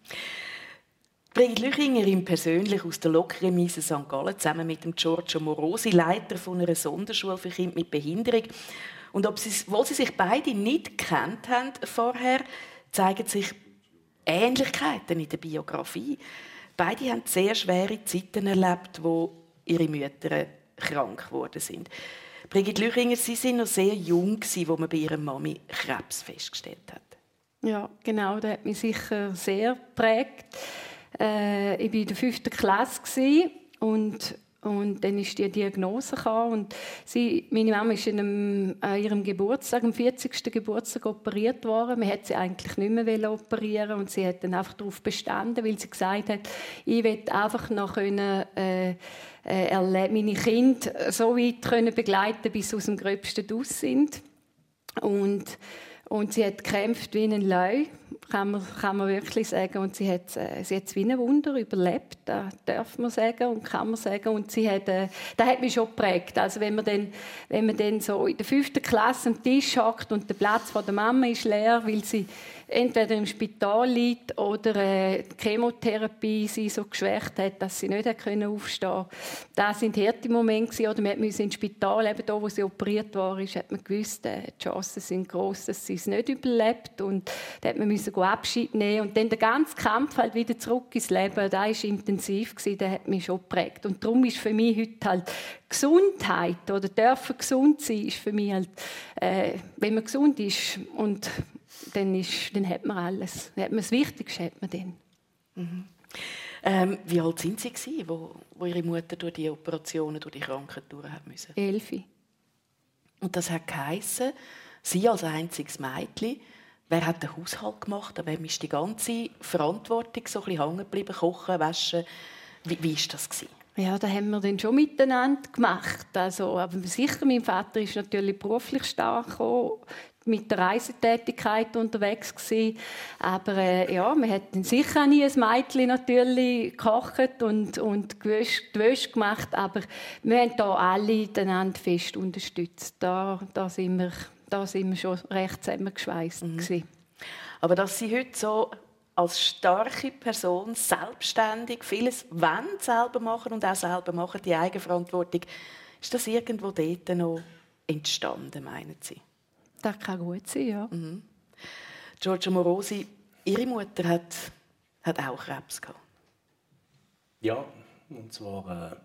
Brigitte Lüchinger persönlich aus der Lokremise Sankt Gallen zusammen mit dem Giorgio Morosi, Leiter von einer Sonderschule für Kinder mit Behinderung. Und obwohl sie sich beide nicht gekannt haben vorher, zeigen sich Ähnlichkeiten in der Biografie. Beide haben sehr schwere Zeiten erlebt, wo ihre Mütter krank geworden sind. Brigitte Lüchinger, Sie waren noch sehr jung, als man bei ihrer Mami Krebs festgestellt hat. Ja, genau, das hat mich sicher sehr geprägt. Äh, ich war in der fünften Klasse und, und dann ist die Diagnose gekommen. Und sie, meine Mama ist an, einem, an ihrem Geburtstag, am vierzigsten Geburtstag operiert worden. Man wollte sie eigentlich nicht mehr operieren und sie hat dann einfach darauf bestanden, weil sie gesagt hat, ich will einfach noch können, äh, äh, meine Kinder so weit können begleiten, bis sie aus dem Gröbsten raus sind. Und, und sie hat gekämpft wie ein Löwe. Kann man, kann man wirklich sagen. Und sie hat, äh, sie hat es wie ein Wunder überlebt, das darf man sagen und kann man sagen. Und sie hat, äh, das hat mich schon geprägt. Also wenn man dann, wenn man dann so in der fünften Klasse am Tisch hockt und der Platz von der Mama ist leer, weil sie entweder im Spital liegt oder äh, die Chemotherapie sie so geschwächt hat, dass sie nicht aufstehen konnte. Das waren harte Momente. Oder man musste ins Spital, eben da, wo sie operiert war, hat man gewusst, äh, die Chancen sind gross, dass sie es nicht überlebt. Und da hat man musste Abschied nehmen. Und dann der ganze Kampf halt wieder zurück ins Leben, das war intensiv, das hat mich schon geprägt. Und darum ist für mich heute halt Gesundheit oder dürfen gesund sein, ist für mich halt, äh, wenn man gesund ist und dann, ist, dann hat man alles. Dann hat man das Wichtigste hat man dann. Mhm. Ähm, wie alt sind Sie gewesen, wo, wo Ihre Mutter durch die Operationen, durch die Krankheit durch hat müssen? Elfi. Und das hat geheissen, sie als einziges Mädchen, wer hat den Haushalt gemacht, an wem ist die ganze Verantwortung so ein bisschen hängen geblieben, kochen, waschen, wie, wie war das gewesen? Ja, das haben wir dann schon miteinander gemacht. Also, aber sicher, mein Vater ist natürlich beruflich stark gekommen, mit der Reisetätigkeit unterwegs gewesen. Aber äh, ja, wir hätten sicher auch nie ein Mädchen natürlich gekocht und, und gewäscht, die Wäsche gemacht. Aber wir haben da alle einander fest unterstützt. Da, da, sind wir, da sind wir schon recht zusammengeschweißt mhm. Aber dass Sie heute so als starke Person selbstständig vieles wollen selber machen und auch selber machen, die Eigenverantwortung, ist das irgendwo dort noch entstanden, meinen Sie? Das kann gut sein, ja. Mhm. Giorgio Morosi, Ihre Mutter hat, hat auch Krebs gehabt. Ja, und zwar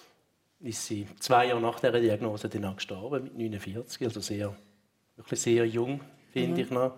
äh, ist sie zwei Jahre nach dieser Diagnose dann auch gestorben, mit neunundvierzig, also sehr, wirklich sehr jung, finde mhm. ich noch.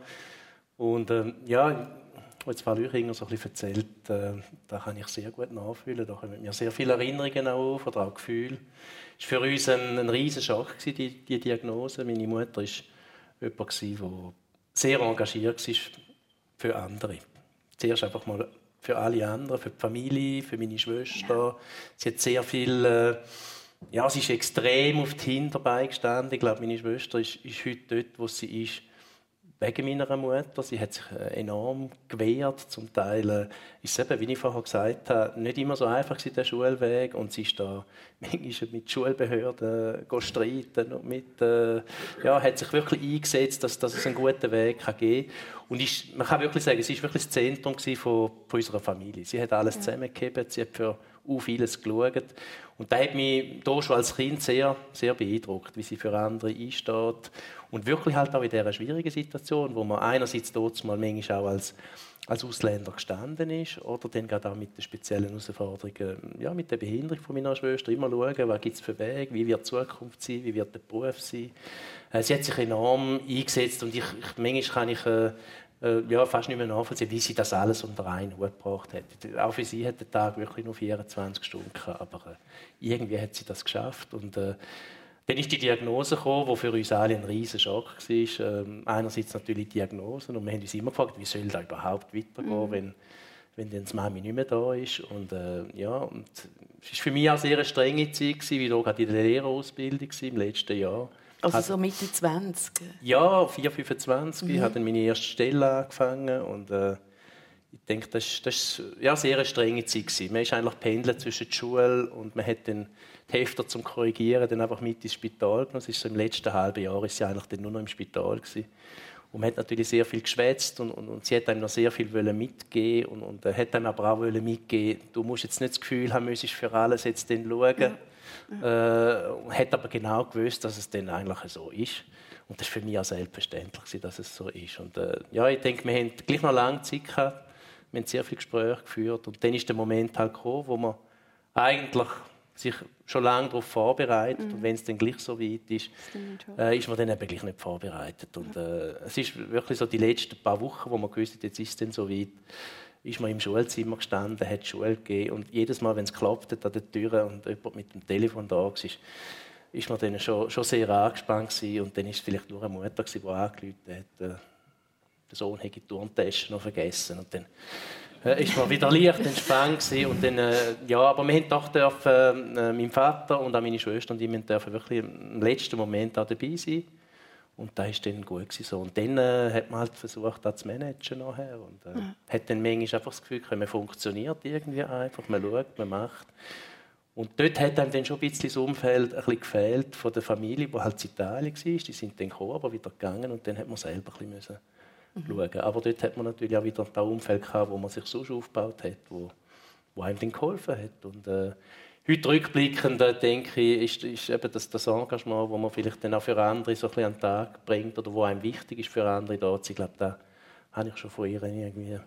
Und äh, ja, als Frau Lüchinger so ein bisschen erzählt, äh, da kann ich sehr gut nachfühlen. Da kommen mir sehr viele Erinnerungen auf oder auch Gefühle. Es war für uns ein, ein riesiger Schock, die, die Diagnose. Meine Mutter war jemand, der sehr engagiert war für andere. Zuerst einfach mal für alle anderen, für die Familie, für meine Schwester. Ja. Sie hat sehr viel... Äh, ja, sie ist extrem auf die Hinterbeine gestanden. Ich glaube, meine Schwester ist, ist heute dort, wo sie ist, wegen meiner Mutter. Sie hat sich enorm gewehrt. Zum Teil äh, ist es eben, wie ich vorher gesagt habe, nicht immer so einfach der Schulweg. Und sie ist da manchmal mit Schulbehörden äh, streiten und mit, äh, ja, hat sich wirklich eingesetzt, dass, dass es einen guten Weg kann geben kann. Und ist, man kann wirklich sagen, sie war wirklich das Zentrum von, von unserer Familie. Sie hat alles ja. zusammengegeben, sie hat für uh, vieles geschaut. Und das hat mich da schon als Kind sehr, sehr beeindruckt, wie sie für andere einsteht. Und wirklich halt auch in dieser schwierigen Situation, wo man einerseits dort mal manchmal auch als, als Ausländer gestanden ist, oder dann gerade auch mit den speziellen Herausforderungen, ja, mit der Behinderung von meiner Schwester, immer schauen, was gibt es für Wege, wie wird die Zukunft sein, wie wird der Beruf sein. Äh, sie hat sich enorm eingesetzt und ich, ich, manchmal kann ich äh, äh, ja, fast nicht mehr nachvollziehen, wie sie das alles unter einen Hut gebracht hat. Auch für sie hat der Tag wirklich nur vierundzwanzig Stunden gehabt, aber äh, irgendwie hat sie das geschafft. Und, äh, dann ist die Diagnose gekommen, die für uns alle ein riesen Schock war. Ähm, einerseits natürlich die Diagnosen und wir haben uns immer gefragt, wie soll das überhaupt weitergehen, mhm. wenn, wenn dann die Mami nicht mehr da ist. Und, äh, ja, und es war für mich auch eine sehr strenge Zeit, wie ich gerade in der Lehrerausbildung war, im letzten Jahr. Also so Mitte zwanzig? Ja, vier fünfundzwanzig. Mhm. Ich habe dann meine erste Stelle angefangen und äh, ich denke, das war ja, eine sehr strenge Zeit. Man ist eigentlich pendelt zwischen der Schule und man hat dann die Hefter zum Korrigieren dann einfach mit ins Spital genommen. Das ist so im letzten halben Jahr ist sie eigentlich dann nur noch im Spital gewesen. Und man hat natürlich sehr viel geschwätzt und, und, und sie hat einem noch sehr viel mitgeben und, und äh, hat einem aber auch mitgeben, du musst jetzt nicht das Gefühl haben, müsstest für alles jetzt dann schauen. Ja. Äh, hat aber genau gewusst, dass es dann eigentlich so ist. Und das war für mich auch selbstverständlich, dass es so ist. Und, äh, ja, ich denke, wir haben gleich noch lange Zeit gehabt. Wir haben sehr viele Gespräche geführt. Und dann ist der Moment halt gekommen, wo man eigentlich sich schon lange darauf vorbereitet. Mhm. Und wenn es dann gleich so weit ist, äh, ist man dann eben gleich nicht vorbereitet. Und, äh, es ist wirklich so die letzten paar Wochen, wo man gewusst hat, jetzt ist es dann so weit, ist man im Schulzimmer gestanden, hat Schule gegeben. Und jedes Mal, wenn es klopft hat an der Tür und jemand mit dem Telefon da war, ist man dann schon, schon sehr angespannt gewesen. Und dann war es vielleicht nur eine Mutter, die angerufen hat, äh, der Sohn hätte die Turntasche noch vergessen. Und dann äh, ist man wieder leicht entspannt gewesen. Und dann, äh, ja, aber wir haben doch dürfen, äh, mein Vater und auch meine Schwester und ich dürfen wirklich im letzten Moment auch dabei sein. Und das war dann gut so. Und dann äh, hat man halt versucht, das zu managen nachher. Und äh, ja. hat dann manchmal einfach das Gefühl, man funktioniert irgendwie einfach, man schaut, man macht. Und dort hat einem dann schon ein bisschen das Umfeld ein bisschen gefehlt von der Familie, die halt in Italien war. Die sind dann gekommen, aber wieder gegangen und dann hat man selber ein bisschen mhm. schauen. Aber dort hat man natürlich auch wieder das Umfeld gehabt, wo man sich sonst aufgebaut hat, wo, wo einem dann geholfen hat. Und, äh, heute rückblickend äh, denke ich, ist, ist eben das, das Engagement, das man vielleicht dann auch für andere so ein bisschen an den Tag bringt oder wo einem wichtig ist für andere da. Ich glaube, das habe ich schon von ihr irgendwie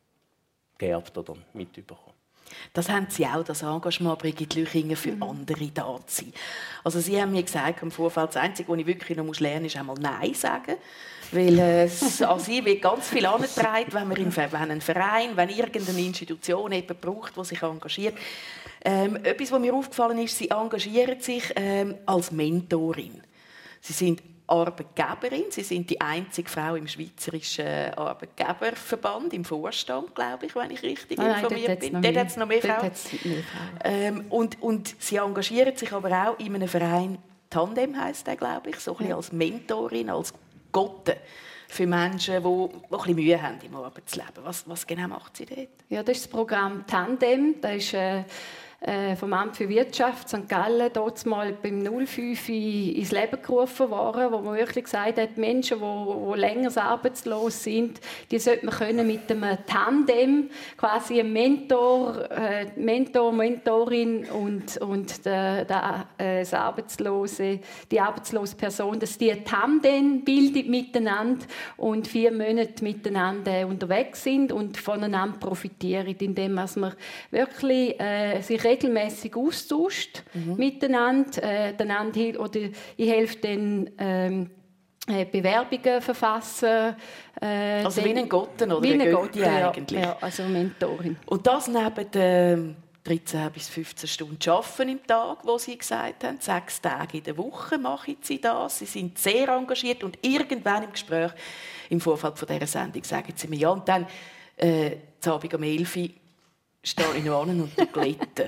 geerbt oder mitbekommen. Das haben Sie auch, das Engagement, Brigitte Lüchinger, für mhm. andere da zu sein. Also Sie haben mir gesagt, im Vorfeld, das Einzige, was ich wirklich noch lernen muss, ist einmal Nein sagen. Weil äh, an Sie wird ganz viel angetragen, wenn man im, wenn ein Verein, wenn irgendeine Institution jemanden braucht, der sich engagiert. Ähm, etwas, was mir aufgefallen ist, Sie engagieren sich ähm, als Mentorin. Sie sind Arbeitgeberin. Sie sind die einzige Frau im Schweizerischen Arbeitgeberverband, im Vorstand, glaube ich, wenn ich richtig ah, informiert nein, bin. Dort hat es noch mehr Frauen. Mehr Frauen. Ähm, und, und sie engagieren sich aber auch in einem Verein, Tandem heisst der, glaube ich, so ein bisschen ja. als Mentorin, als Gotte für Menschen, die, die ein bisschen Mühe haben im Arbeitsleben. Was, was genau macht sie dort? Ja, das ist das Programm Tandem. Das ist äh, äh, vom Amt für Wirtschaft Sankt Gallen dort mal beim null fünf ins Leben gerufen worden, wo man wirklich gesagt hat, Menschen, die, die länger arbeitslos sind, die sollte man können mit einem Tandem, quasi ein Mentor, äh, Mentor, Mentorin und, und der, der, äh, das Arbeitslose, die arbeitslose Person, dass die ein Tandem bildet miteinander und vier Monate miteinander unterwegs sind und voneinander profitieren, indem man wirklich äh, sich regelmäßig austauscht mhm. miteinander, äh, einander, oder ich helfe dann ähm, Bewerbungen verfassen. Äh, also wie ein Gotten oder wie eine Götti eigentlich. Ja, also Mentorin. Und das neben den dreizehn bis fünfzehn Stunden Arbeiten im Tag, wo Sie gesagt haben, sechs Tage in der Woche machen Sie das. Sie sind sehr engagiert und irgendwann im Gespräch, im Vorfeld von dieser Sendung, sagen Sie mir ja. Und dann, äh, am Abend um elf Uhr, stehe ich noch an und glätte.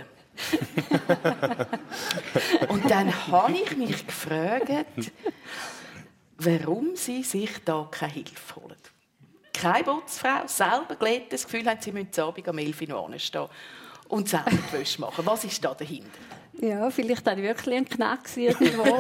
Und dann habe ich mich gefragt, warum sie sich da keine Hilfe holen. Keine Putzfrau, selber glätten, das Gefühl haben, sie müssen am Abend um elf Uhr noch anstehen und selber die Wäsche machen. Was ist da dahinter? Ja, vielleicht habe ich wirklich einen Knack irgendwo.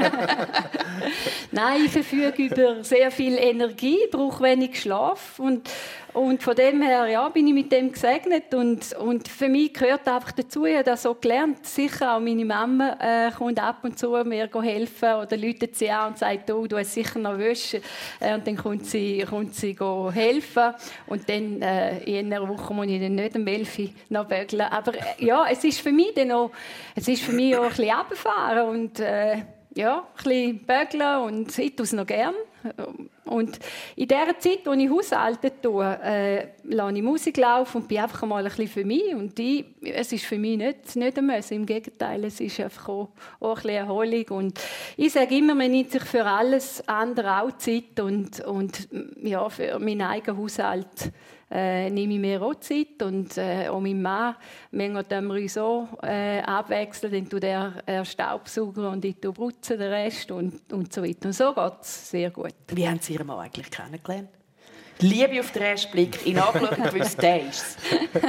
Nein, ich verfüge über sehr viel Energie, brauche wenig Schlaf und, und von dem her ja, bin ich mit dem gesegnet und, und für mich gehört einfach dazu, ich habe das so gelernt, sicher auch meine Mama äh, kommt ab und zu mir helfen oder läutet sie an und sagt, oh, du hast sicher noch Wäsche äh, und dann kommt sie, kommt sie helfen und dann äh, in einer Woche muss ich dann nicht um elf Uhr noch bügeln, aber äh, ja, es ist für mich dann auch, es ist für mich auch ein bisschen runterfahren und äh, ja, ein bisschen bügeln und ich tue es noch gerne. Und in der Zeit, in der ich Haushalte tue, äh, lasse ich Musik laufen und bin einfach mal ein bisschen für mich. Und ich, es ist für mich nicht, nicht ein Müssen. Im Gegenteil, es ist einfach auch, auch ein bisschen Erholung. Und ich sage immer, man nimmt sich für alles andere auch Zeit. Und, und ja, für meinen eigenen Haushalt äh, nehme ich mir auch Zeit. Und äh, auch mein Mann, manchmal tun wir uns auch äh, abwechseln. Dann tut er, er Staubsauger und ich putze den Rest und, und so weiter. Und so geht es sehr gut. Wie haben Sie Ihren Mann eigentlich kennengelernt? Liebe auf den ersten Blick, ihn angeschaut und gewusst, der ist es.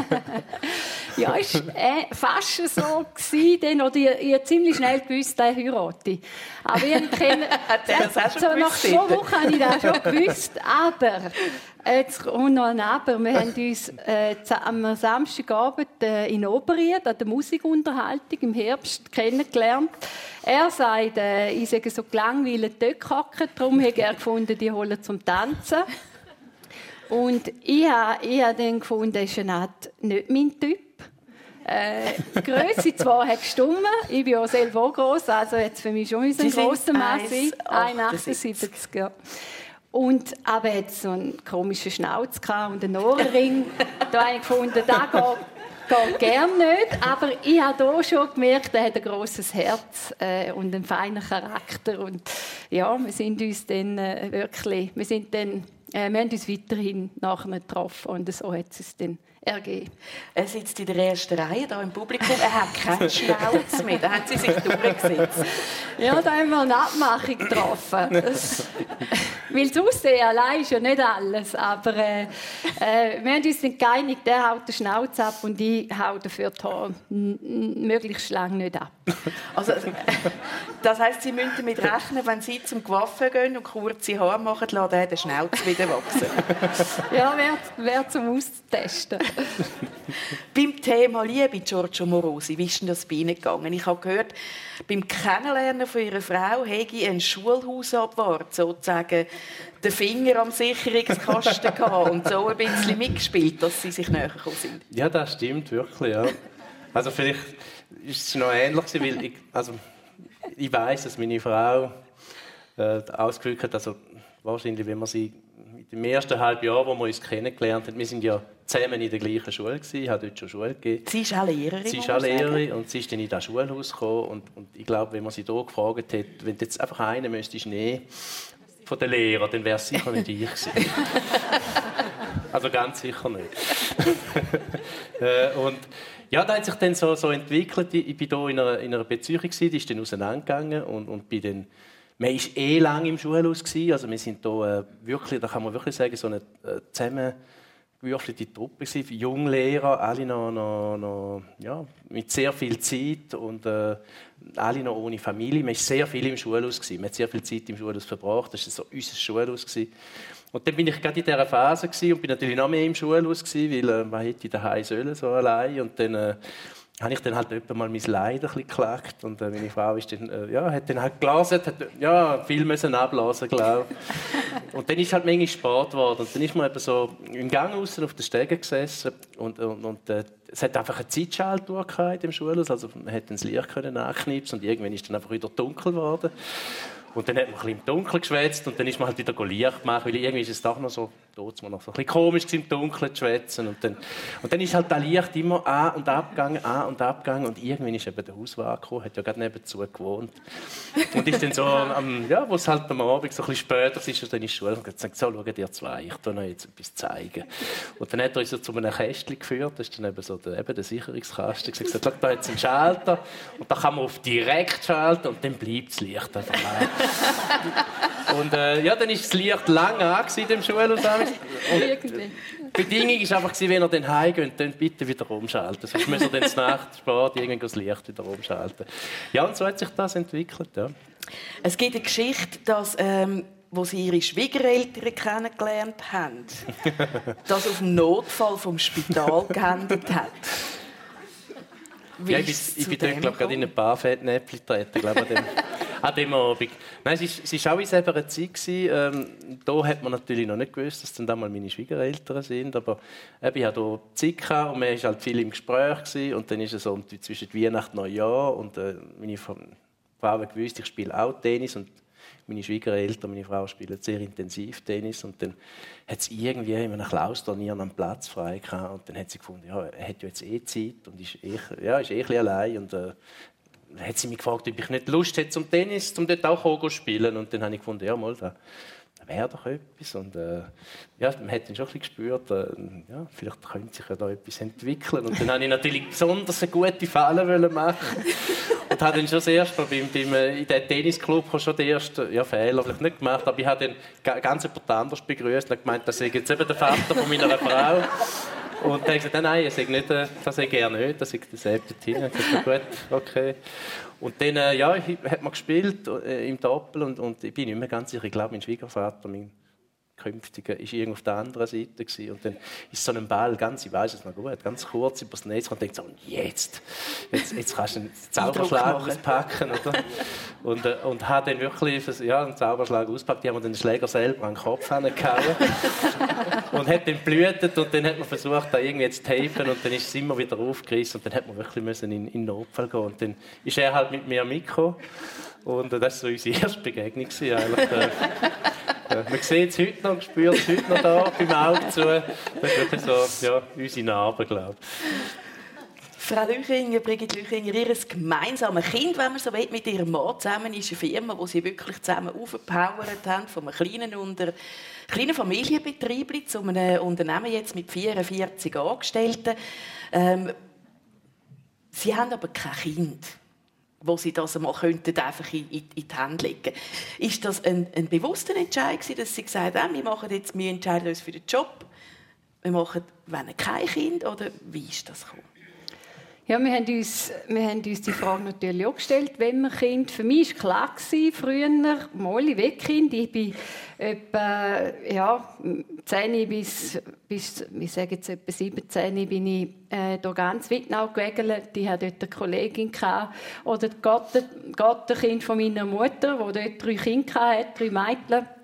Ja, es war äh, fast so gewesen, oder ich, ich habe ziemlich schnell gewusst, der heirate. Aber ich kenne, hat er das auch schon so gewusst? nach zwei Wochen habe ich das schon gewusst. Aber, jetzt kommt noch ein Aber, wir haben uns äh, am Samstagabend äh, in Oberried an der Musikunterhaltung im Herbst kennengelernt. Er sagt, äh, ich sage so gelangweilt dort gehockt, darum habe er gefunden, die holen zum Tanzen. Und ich habe, ich habe dann gefunden, das ist eine Art nicht mein Typ. Äh, die Grösse zwar hat gestimmt, ich bin auch selber auch gross, also jetzt für mich schon ein grosser Mann sein. eins Komma achtundsiebzig, ja. Und aber er hatte so einen komischen Schnauz und einen Ohrenring. Da habe ich gefunden, das geht, geht gerne nicht. Aber ich habe hier schon gemerkt, er hat ein grosses Herz äh, und einen feinen Charakter. Und ja, wir sind uns dann äh, wirklich, wir sind dann Äh, wir haben uns weiterhin nachher getroffen und so hat es dann ergeben. Er sitzt in der ersten Reihe hier im Publikum. Er hat keinen Schnauz mehr. Da haben Sie sich durchgesetzt. Ja, da haben wir eine Abmachung getroffen. Das, weil das Aussehen allein ist ja nicht alles. Aber äh, äh, wir haben uns dann geeinigt, der haut den Schnauz ab und ich hau dafür die Haare möglichst lange nicht ab. Also, das heisst, Sie müssen damit rechnen, wenn Sie zum Coiffeur gehen und kurze Haare machen, lassen er den Schnauz wieder wachsen. Ja, wäre wär zum Austesten. Beim Thema Liebe, Giorgio Morosi, wie ist denn das bei Ihnen gegangen? Ich habe gehört, beim Kennenlernen von Ihrer Frau hätte ich einen Schulhausabwart sozusagen den Finger am Sicherungskasten gehabt und so ein bisschen mitgespielt, dass Sie sich näher gekommen sind. Ja, das stimmt wirklich, ja. Also vielleicht ist es noch ähnlich, weil ich, also ich weiss, dass meine Frau äh, ausgedrückt hat, also wahrscheinlich, wenn man sie mit im ersten halben Jahr, wo wir uns kennengelernt haben, wir sind ja zusammen in der gleichen Schule gewesen, ich habe dort schon Schule gegeben. Sie ist auch Lehrerin. Sie ist auch Lehrerin und sie ist dann in das Schulhaus gekommen und, und ich glaube, wenn man sie hier gefragt hätte, wenn du jetzt einfach einen müsstest nehmen von den Lehrern, dann wäre es sicher nicht ich gewesen. Also ganz sicher nicht. äh, und ja, das hat sich dann so, so entwickelt. Ich, ich war hier in einer, in einer Beziehung, die ist dann auseinandergegangen und, und bin dann, man war eh lange im Schulhaus gewesen, also wir sind hier äh, wirklich, da kann man wirklich sagen, so eine äh, zusammengewürfelte Truppe gewesen, Junglehrer, alle noch, noch, noch ja, mit sehr viel Zeit und äh, alle noch ohne Familie. Man war sehr viel im Schulhaus gewesen, man hat sehr viel Zeit im Schulhaus verbracht, das war so unser Schulhaus gewesen. Und dann bin ich gerade in dieser Phase gewesen und bin natürlich noch mehr im Schulhaus gewesen, weil äh, man hätte daheim sollen, so allein. Und dann äh, habe ich dann halt etwa mal mein Leid ein bisschen geklagt und äh, meine Frau ist dann, äh, ja, hat dann halt gelesen, hat ja, viel müssen abblasen, glaube ich. Und dann ist halt manchmal spät geworden und dann ist man eben so im Gang außen auf den Stegen gesessen und, und, und äh, es hat einfach eine Zeitschaltuhr in dem Schulhaus, also man hätte das Licht können anknipsen und irgendwann ist dann einfach wieder dunkel geworden. Und dann hat man ein bisschen im Dunkeln geschwätzt und dann ist man halt wieder Licht gemacht, weil irgendwie ist es doch noch so, dort noch so ein bisschen komisch im Dunkeln zu schwätzen. Und dann, und dann ist halt das Licht immer an und abgegangen, an und abgegangen und irgendwann ist eben der Hauswart gekommen, hat ja gerade nebenzu gewohnt. Und ist dann so, am, ja, wo es halt am Abend so ein bisschen später ist, ist er dann in die Schule und hat gesagt, so, schaut ihr zwei, ich tue euch jetzt etwas zeigen. Und dann hat er uns so zu einem Kästchen geführt, das ist dann eben so der, eben der Sicherungskasten, gesagt, schau, da hat es einen Schalter und da kann man auf direkt schalten und dann bleibt das Licht einfach an. Und äh, ja, dann war das Licht lange an in dem Schulhaus. Und die Bedingung war einfach, wenn ihr dann heimgeht, dann bitte wieder umschalten. Sonst müsst ihr dann zur Nacht spät irgendwann das Licht wieder umschalten. Ja, und so hat sich das entwickelt. Ja. Es gibt eine Geschichte, dass, ähm, wo sie ihre Schwiegereltern kennengelernt haben, das auf den Notfall vom Spital gehandelt hat. Wie ja, ich bin, ich bin dort, glaube gerade in ein paar Fettnäpfchen getreten, glaube an dem, an dem Abend. Nein, es war auch in selber Zeit. Ähm, da hat man natürlich noch nicht gewusst, dass dann da mal meine Schwiegereltern sind. Aber eben, ich hatte hier Zeit gehabt und man war halt viel im Gespräch. Gewesen. Und dann ist es so zwischen Weihnachten und Neujahr. Und äh, meine Frau hat gewusst, ich spiele auch Tennis. Und meine Schwiegereltern, meine Frau spielen sehr intensiv Tennis. Und dann hat sie irgendwie in einem Klausturnier einen Platz frei gehabt. Und dann hat sie gefunden, ja, er hat ja jetzt eh Zeit und ist eh, ja, ist eh ein bisschen allein. Und äh, dann hat sie mich gefragt, ob ich nicht Lust hätte zum Tennis, um dort auch zu spielen. Und dann habe ich gefunden, ja, mal, da wäre doch etwas. Und äh, ja, man hat dann schon ein bisschen gespürt, äh, ja, vielleicht könnte sich ja da etwas entwickeln. Und dann wollte ich natürlich besonders eine gute Falle machen. Und habe dann schon das erste Mal beim, beim, in diesem Tennisclub schon den ersten ja, Fehler vielleicht nicht gemacht, aber ich habe dann ganz jemand anderes begrüßt und gemeint, das sei jetzt eben der Vater von meiner Frau. Und dann habe ich gesagt, nein, das sei nicht, das sei gerne nicht, das sei derselbe Tina. Ich habe gesagt, gut, okay. Und dann, äh, ja, hat man gespielt äh, im Doppel und, und ich bin nicht mehr ganz sicher, ich glaube, mein Schwiegervater, mein Künftiger, war irgendwo auf der anderen Seite gewesen. Und dann ist so ein Ball, ganz, ich weiss es noch gut, ganz kurz übers Netz und denkt so, und jetzt, jetzt, jetzt kannst du einen Zauberschlag auspacken, oder? Und, äh, und hat dann wirklich ja, einen Zauberschlag ausgepackt, die haben den Schläger selber an den Kopf gehauen und hat dann blühtet und dann hat man versucht, da irgendwie zu tapen und dann ist es immer wieder aufgerissen und dann hat man wirklich müssen in, in den Notfall gehen und dann ist er halt mit mir mitgekommen und äh, das war so unsere erste Begegnung eigentlich. Äh, Ja, man sieht es heute noch, spürt es heute noch da beim Auge zu. Das ist wirklich so, ja, unsere Narbe, glaube ich. Frau Lüchinger, Brigitte Lüchinger, ihr gemeinsames Kind, wenn man so will, mit ihrem Mann zusammen, ist eine Firma, die sie wirklich zusammen aufgepowert haben, von einem kleinen, unter, kleinen Familienbetrieb zu einem Unternehmen jetzt mit vierundvierzig Angestellten. Ähm, sie haben aber kein Kind, wo sie das einmal könnten, einfach in, in, in die Hände legen. Ist das ein, ein bewusster Entscheid gewesen, dass sie gesagt haben, wir, machen jetzt, wir entscheiden uns für den Job, wir machen wenn kein Kind, oder wie ist das gekommen? Ja, wir haben, uns, wir haben uns die Frage natürlich auch gestellt, wenn wir Kind. Für mich war klar gewesen, früher, mal ich will Kind. Ich bin etwa ja, zehn bis, bis ich sage jetzt etwa siebzehn bin ich äh, da ganz Wittnau gewägelt. Ich hatte dort eine Kollegin gehabt, oder das Gottenkind von meiner Mutter, die dort drei Kinder hatte, drei Mädchen.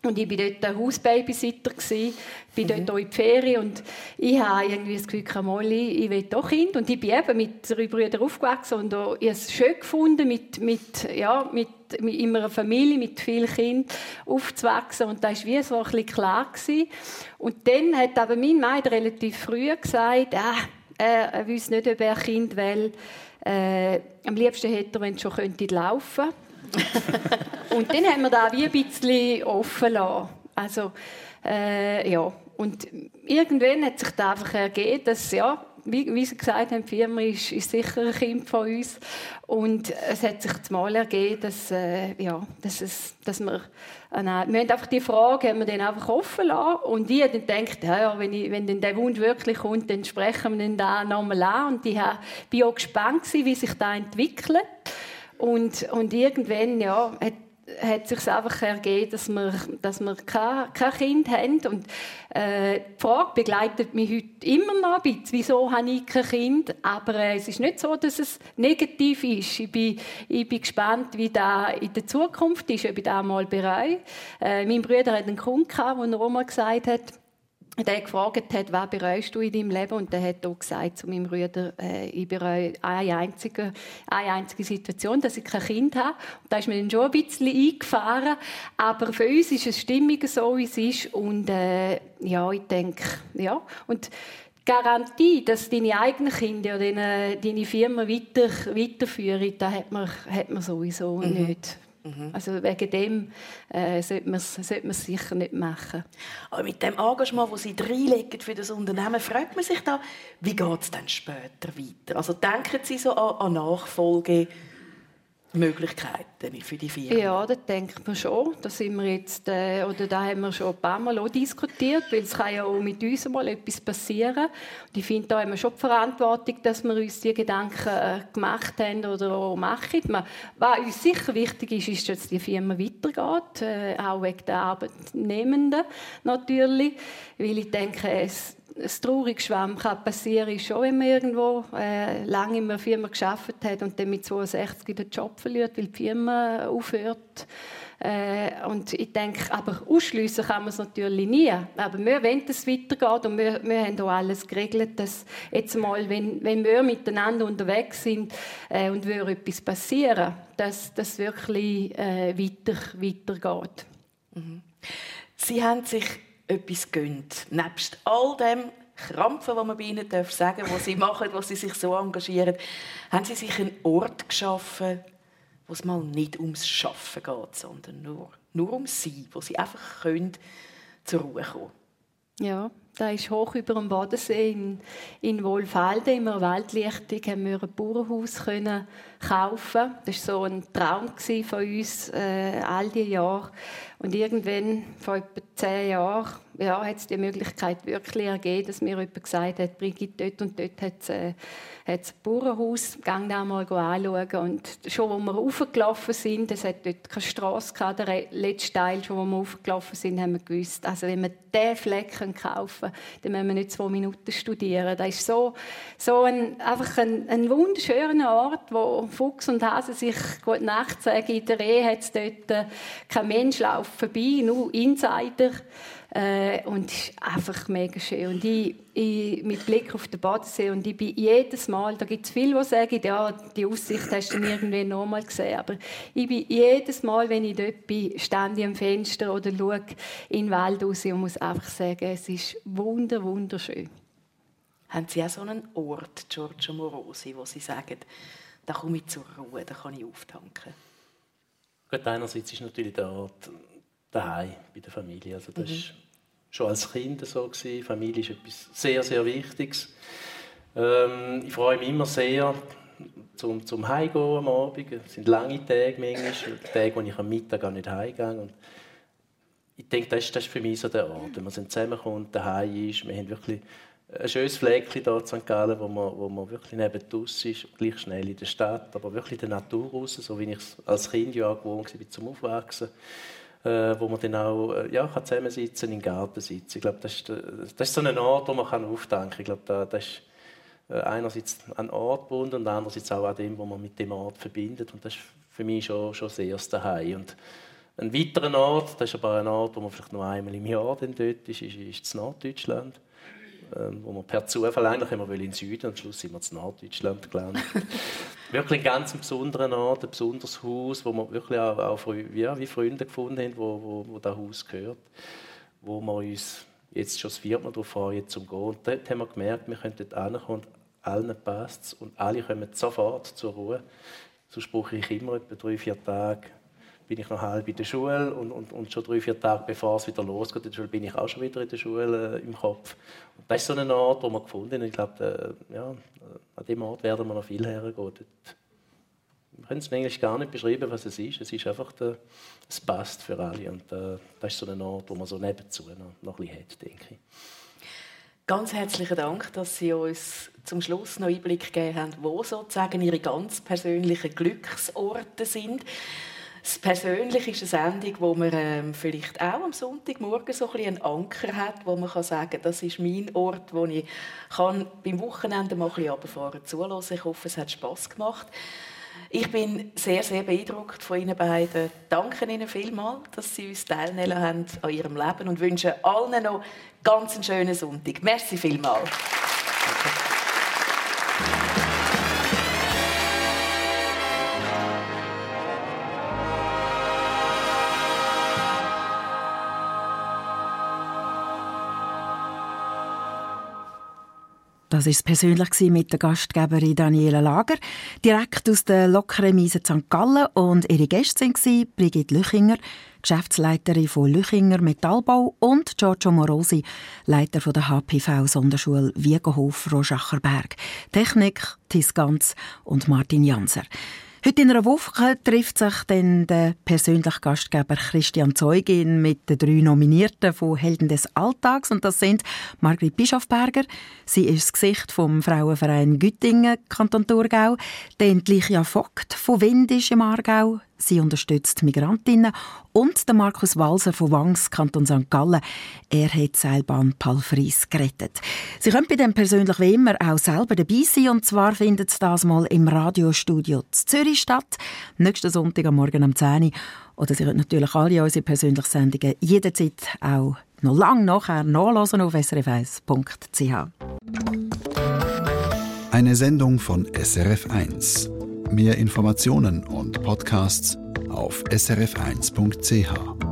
Und ich war dort ein Hausbabysitter, ich bin dort auch in die Ferien und ich habe irgendwie das Gefühl, Molly, ich will doch Kind. Und ich bin eben mit drei Brüdern aufgewachsen und auch, ich habe es schön gefunden, mit, mit, ja, mit, mit in einer Familie mit vielen Kindern aufzuwachsen. Und das war wie so ein bisschen klar gewesen. Und dann hat aber mein Mann relativ früh gesagt, ah, er, er wüsste nicht, ob er ein Kind will. Äh, am liebsten hätte er, wenn er schon könnte, laufen könnte. Und dann haben wir da wie ein bisschen offen lassen. Also, äh, ja. Und irgendwann hat sich da einfach ergeben, dass, ja, wie, wie Sie gesagt haben, die Firma ist, ist sicher ein Kind von uns. Und es hat sich zumal ergeben, dass, äh, ja, dass, es, dass wir, äh, wir haben einfach die Frage haben wir dann einfach offen lassen. Und ich habe dann gedacht, ja, ja, wenn, ich, wenn dann der Wunsch wirklich kommt, dann sprechen wir den da nochmal an. Und ich war auch gespannt, wie sich das entwickelt. Und, und irgendwann ja, hat, hat sich einfach ergeben, dass wir, dass wir kein, kein Kind haben. Und, äh, die Frage begleitet mich heute immer noch ein bisschen, wieso habe ich kein Kind. Aber äh, es ist nicht so, dass es negativ ist. Ich bin, ich bin gespannt, wie das in der Zukunft ist, ob ich das mal bereue. Äh, mein Bruder hat einen Kunden gehabt, der auch mal gesagt hat, der gefragt hat, was bereust du in deinem Leben? Und der hat auch gesagt zu meinem Bruder, äh, ich bereue eine einzige, eine einzige Situation, dass ich kein Kind habe. Und da ist mir dann schon ein bisschen eingefahren. Aber für uns ist es stimmig so, wie es ist. Und äh, ja, ich denke, ja. Und die Garantie, dass deine eigenen Kinder oder deine, deine Firma weiter, weiterführen, das hat man, hat man sowieso mhm. nicht. Also wegen dem äh, sollte man es sicher nicht machen. Aber mit dem Engagement, das Sie reinlegen für das Unternehmen, fragt man sich da, wie geht es dann später weiter? Also denken Sie so an, an Nachfolgemöglichkeiten für die Firma? Ja, das denkt man schon. Da sind wir jetzt, äh, oder da haben wir schon ein paar Mal auch diskutiert, weil es kann ja auch mit uns mal etwas passieren. Und ich finde, da haben wir schon die Verantwortung, dass wir uns diese Gedanken äh, gemacht haben oder auch machen. Man, was uns sicher wichtig ist, ist, dass die Firma weitergeht, äh, auch wegen der Arbeitnehmenden natürlich, weil ich denke, es ein trauriges Schwamm kann passieren, ist schon, wenn man irgendwo äh, lange in einer Firma gearbeitet hat und dann mit zweiundsechzig den Job verliert, weil die Firma aufhört. Äh, und ich denke, aber ausschliessen kann man es natürlich nie. Aber wir wollen, dass es weitergeht und wir, wir haben auch alles geregelt, dass jetzt mal, wenn, wenn wir miteinander unterwegs sind äh, und würde etwas passieren, dass das wirklich äh, weiter, weitergeht. Mhm. Sie haben sich etwas gönnt. Nebst all dem Krampfen, was man bei Ihnen sagen darf, was Sie machen, was Sie sich so engagieren, haben Sie sich einen Ort geschaffen, wo es mal nicht ums Schaffen geht, sondern nur, nur um Sie, wo Sie einfach können, zur Ruhe kommen. Ja, da ist hoch über dem Bodensee in, in Wolfalden, in einer Waldlichtung, haben wir ein Bauernhaus können kaufen. Das war so ein Traum von uns äh, all die Jahre. Und irgendwann, vor etwa zehn Jahren, ja, hat es die Möglichkeit wirklich ergeben, dass mir jemand gesagt hat, Brigitte, dort und dort hat es äh, ein Bauernhaus, gang da mal anschauen. Und schon, als wir raufgelaufen sind, es hat dort keine Strasse gehabt, der letzte Teil, schon, als wir raufgelaufen sind, haben wir gewusst, also wenn wir diesen Fleck kaufen können, dann müssen wir nicht zwei Minuten studieren. Das ist so, so ein, einfach ein, ein wunderschöner Ort, wo Fuchs und Hase sich gute Nacht sagen. In der Ehe hat es dort kein Mensch läuft vorbei, nur Insider. Äh, und es ist einfach mega schön. Und ich, ich, mit Blick auf den Bodensee, und ich bin jedes Mal, da gibt es viele, die sagen, ja, die Aussicht hast du irgendwann noch mal gesehen, aber ich bin jedes Mal, wenn ich dort bin, stehe ich am Fenster oder schaue in den Wald raus und muss einfach sagen, es ist wunder, wunderschön. Haben Sie auch so einen Ort, Giorgio Morosi, wo Sie sagen, da komme ich zur Ruhe, da kann ich auftanken? Gut, einerseits ist natürlich der Ort daheim bei der Familie. Also das mhm. ist schon als Kind so gewesen. Familie ist etwas sehr, sehr Wichtiges. Ähm, ich freue mich immer sehr zum, zum Heimgehen am Abend. Es sind lange Tage manchmal, Tage, wo ich am Mittag gar nicht heimgehe. Und ich denke, das ist, das ist für mich so der Ort, wenn man zusammenkommt, daheim ist. Wir haben wirklich ein schönes Fleckchen hier in Sankt Gallen, wo man, wo man wirklich neben draussen ist, gleich schnell in der Stadt, aber wirklich in der Natur raus, so wie ich es als Kind ja gewohnt war zum Aufwachsen. Äh, wo man dann auch äh, ja, kann zusammensitzen, im Garten sitzen. Ich glaube, das ist, das ist so ein Ort, wo man auftanken kann. Ich glaube, da, das ist äh, einerseits an Ort gebunden und andererseits auch an dem, was man mit dem Ort verbindet. Und das ist für mich schon, schon sehr das Daheim. Und Ein weiterer Ort, das ist aber ein Ort, wo man vielleicht nur einmal im Jahr dann dort ist, ist, ist in Norddeutschland. Ähm, wo wir per Zufall eigentlich immer in den Süden und am Schluss sind wir in Norddeutschland gelandet. Wirklich ein ganz besonderer Ort, ein besonderes Haus, wo wir wirklich auch, auch ja, wie Freunde gefunden haben, wo, wo, wo das Haus gehört. Wo wir uns jetzt schon das vierte Mal darauf freuen, zum Gehen. Und dort haben wir gemerkt, wir können dort hinkommen und allen passt es und alle kommen sofort zur Ruhe. So brauche ich immer etwa drei, vier Tage. Bin ich noch halb in der Schule und, und, und schon drei, vier Tage bevor es wieder losgeht, in der Schule, bin ich auch schon wieder in der Schule äh, im Kopf. Und das ist so ein Ort, wo wir gefunden haben. Ich glaube, äh, ja, an diesem Ort werden wir noch viel hergehen. Dort, wir können es eigentlich gar nicht beschreiben, was es ist. Es ist einfach, der, es passt für alle. Und äh, das ist so ein Ort, wo man so nebenzu noch, noch ein bisschen hat, denke ich. Ganz herzlichen Dank, dass Sie uns zum Schluss noch Einblick gegeben haben, wo sozusagen Ihre ganz persönlichen Glücksorte sind. Das Persönliche ist eine Sendung, wo man ähm, vielleicht auch am Sonntagmorgen so ein bisschen einen Anker hat, wo man kann sagen kann, das ist mein Ort, wo ich kann beim Wochenende mal ein bisschen runterfahren kann, zuhören. Ich hoffe, es hat Spass gemacht. Ich bin sehr, sehr beeindruckt von Ihnen beiden. Danke Ihnen vielmals, dass Sie uns teilnehmen haben an Ihrem Leben und wünsche allen noch ganz einen schönen Sonntag. Merci vielmals. Das war es persönlich mit der Gastgeberin Daniela Lager, direkt aus der Lokremise Sankt Gallen. Und ihre Gäste waren Brigitte Lüchinger, Geschäftsleiterin von Lüchinger Metallbau, und Giorgio Morosi, Leiter von der H P V-Sonderschule Wiegenhof Roschacherberg. Technik Tis Ganz und Martin Janser. Heute in einer Woche trifft sich dann der persönliche Gastgeber Christian Zeugin mit den drei Nominierten von Helden des Alltags. Und das sind Margrit Bischofberger, sie ist das Gesicht vom Frauenverein Güttingen, Kanton Thurgau. Dann Lichia Vogt von Windisch im Aargau. Sie unterstützt Migrantinnen. Und der Markus Walser von Wangs, Kanton Sankt Gallen. Er hat die Seilbahn Palfries gerettet. Sie können bei dem persönlich wie immer auch selber dabei sein. Und zwar findet es das mal im Radiostudio Zürich statt. Nächsten Sonntag am Morgen um zehn Uhr. Oder Sie können natürlich alle unsere persönlichen Sendungen jederzeit auch noch lange nachher nachhören auf s r f eins punkt c h. Eine Sendung von S R F eins. Mehr Informationen und Podcasts auf s r f eins punkt c h.